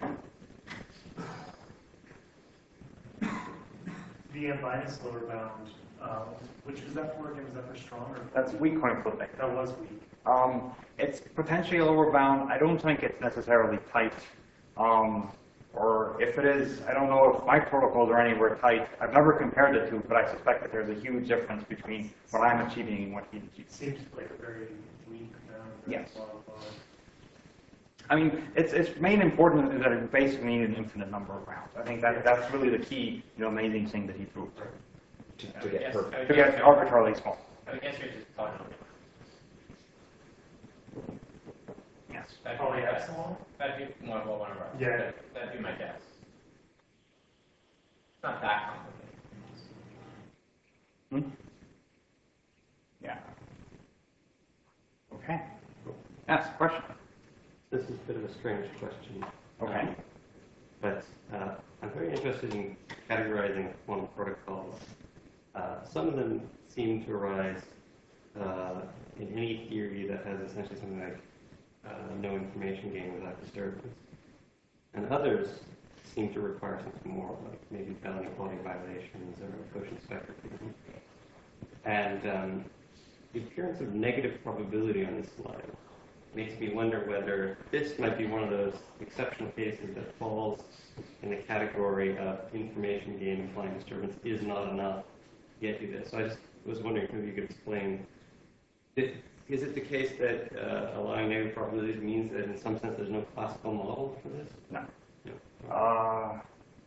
The bias lower bound, um, which was that for again? Was that for strong or? That's weak coin flipping. That was weak. Um, it's potentially lower bound. I don't think it's necessarily tight. Um, or if it is, I don't know if my protocols are anywhere tight. I've never compared the two, but I suspect that there's a huge difference between what I'm achieving and what he achieves. Seems like a very weak bound. Yes. Blah, blah, blah. I mean, its its main importance is that it basically needs an infinite number of rounds. I think that that's really the key, you know, amazing thing that he proved. To, I to would get guess- perfect. I would To guess get you're- arbitrarily small. I would guess you're just talking about Yes. That'd be Oh, my yeah, guess. epsilon? That'd be one, well, one of ours. Yeah. That'd- That'd be my guess. It's not that complicated. Hmm? Yeah. Okay. Yes, question. This is a bit of a strange question. Okay. Um, but uh, I'm very interested in categorizing quantum protocols. Uh, some of them seem to arise uh, in any theory that has essentially something like uh, no information gain without disturbance. And others seem to require something more, like maybe bounding quality violations or Gaussian spectrum. And um, the appearance of negative probability on this slide makes me wonder whether this might be one of those exceptional cases that falls in the category of information gain implying disturbance is not enough to get you this. So I just was wondering if you could explain, if, is it the case that uh, allowing negative probabilities means that in some sense there's no classical model for this? No. No. Uh,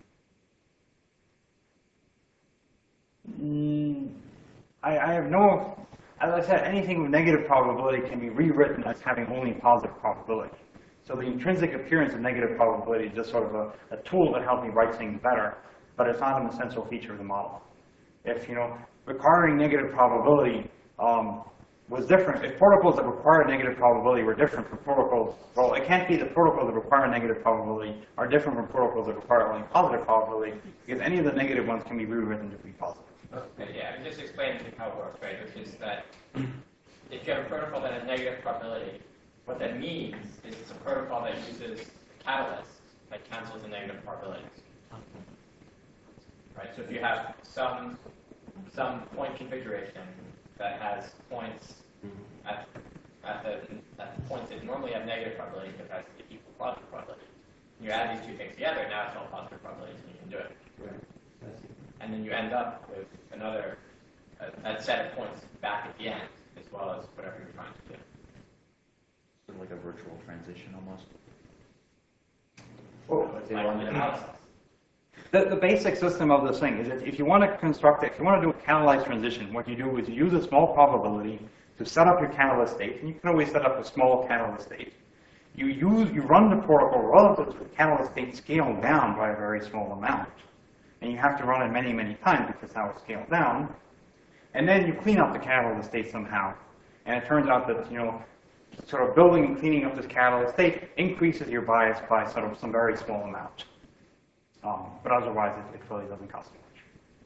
mm, I, I have no, as I said, anything with negative probability can be rewritten as having only positive probability. So the intrinsic appearance of negative probability is just sort of a, a tool that helps me write things better, but it's not an essential feature of the model. If, you know, requiring negative probability um, was different, if protocols that require negative probability were different from protocols, well, it can't be the protocols that require negative probability are different from protocols that require only positive probability, because any of the negative ones can be rewritten to be positive. Okay, yeah, I'm just explaining how it works, right, which is that if you have a protocol that has negative probability, what that means is it's a protocol that uses a catalyst that cancels the negative probabilities. Right, so if you have some some point configuration that has points at, at, the, at the points that normally have negative probability but has equal positive probability, you add these two things together, now it's all positive probabilities and you can do it. Right. And then you end up with another a, a set of points back at the end, as well as whatever you're trying to do. Sort of like a virtual transition almost. Oh, Like an analysis. The, the basic system of this thing is that if you want to construct it, if you want to do a catalyzed transition, what you do is you use a small probability to set up your catalyst state, and you can always set up a small catalyst state. You use, you run the protocol relative to the catalyst state scaled down by a very small amount. And you have to run it many, many times because now it's scaled down. And then you clean up the catalyst state somehow. And it turns out that, you know, sort of building and cleaning up this catalyst state increases your bias by sort of some very small amount. Um, but otherwise, it, it really doesn't cost much.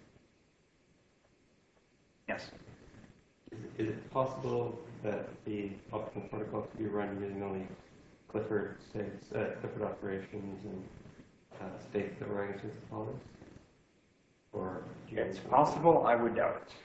Yes? Is it, is it possible that the optimal protocol could be run using only Clifford states, uh, Clifford operations and uh, states that were against the polys? Or do you It's possible. I would doubt it.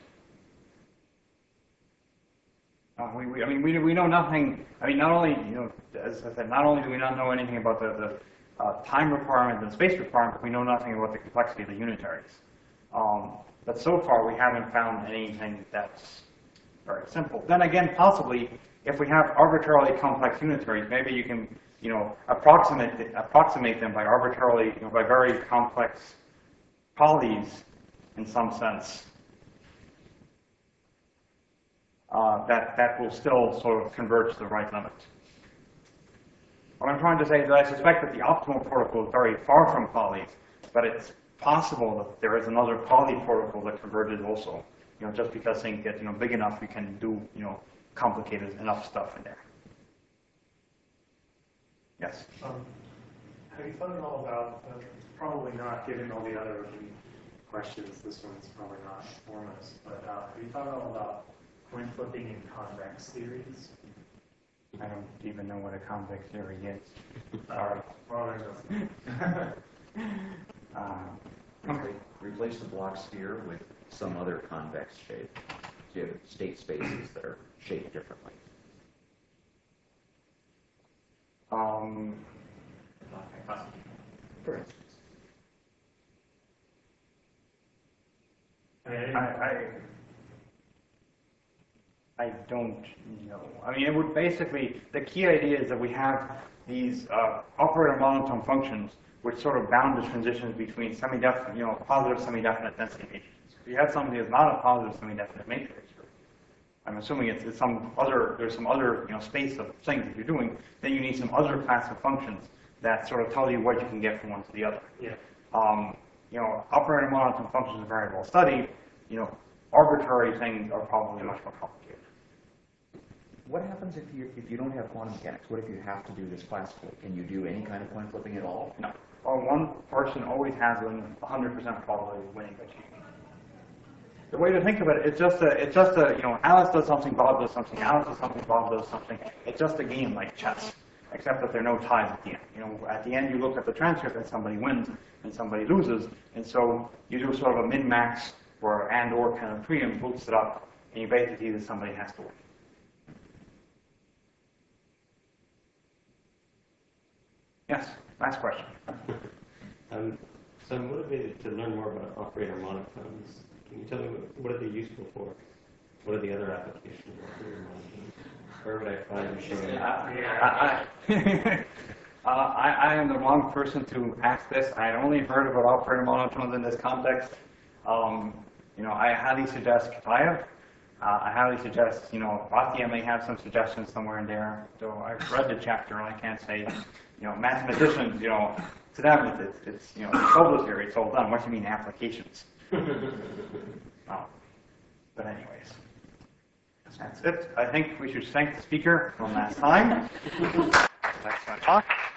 Uh, we, we, I mean, we, we know nothing. I mean, not only, you know, as I said, not only do we not know anything about the, the uh, time requirement and space requirement, but we know nothing about the complexity of the unitaries. Um, but so far, we haven't found anything that's very simple. Then again, possibly, if we have arbitrarily complex unitaries, maybe you can, you know, approximate approximate them by arbitrarily, you know, by very complex polys in some sense. Uh, that, that will still sort of converge to the right limit. What I'm trying to say is that I suspect that the optimal protocol is very far from polys, but it's possible that there is another poly protocol that converges also. You know, just because things get, you know, big enough, we can do, you know, complicated enough stuff in there. Yes? Um, have you thought at all about, uh, probably not given all the other questions, this one's probably not foremost, but uh, have you thought at all about coin flipping in convex theories? I don't even know what a convex theory is. Sorry. Well, there's no. Um, Re- Replace the block sphere with some other convex shape. So you have state spaces that are shaped differently. um, For instance. I mean, I, I, I don't know. I mean, it would basically, the key idea is that we have these uh, operator monotone functions which sort of bound the transitions between semi-definite, you know, positive semi-definite density matrices. If you have something that's not a positive semi-definite matrix, I'm assuming it's, it's some other, there's some other, you know, space of things that you're doing, then you need some other class of functions that sort of tell you what you can get from one to the other. yeah. Um, you know, operator monotone functions are very well studied. You know, arbitrary things are probably much more complicated. What happens if you if you don't have quantum mechanics? What if you have to do this classically? Can you do any kind of coin flipping at all? No. Well, one person always has a one hundred percent probability of winning by cheating. The way to think of it, it's just a, it's just a, you know, Alice does something, Bob does something, Alice does something, Bob does something. It's just a game like chess, except that there are no ties at the end. You know, at the end you look at the transcript and somebody wins and somebody loses, and so you do sort of a min-max or and or kind of preempt boosts it up, And you basically see that somebody has to win. Yes, last question. Um, so I'm motivated to learn more about operator monotones. Can you tell me what, what are they useful for? What are the other applications of operator monotones? Where would I find them showing up? I, I, uh, I, I am the wrong person to ask this. I had only heard about operator monotones in this context. Um, you know, I highly suggest Kitaev. Uh, I highly suggest, you know, Bhatia may have some suggestions somewhere in there. So I've read the chapter and I can't say, you know, mathematicians, you know, to them it's, it's, it's you know, it's obligatory, it's all done. What do you mean applications? Oh. But anyways, that's it. I think we should thank the speaker one last time. That's my talk.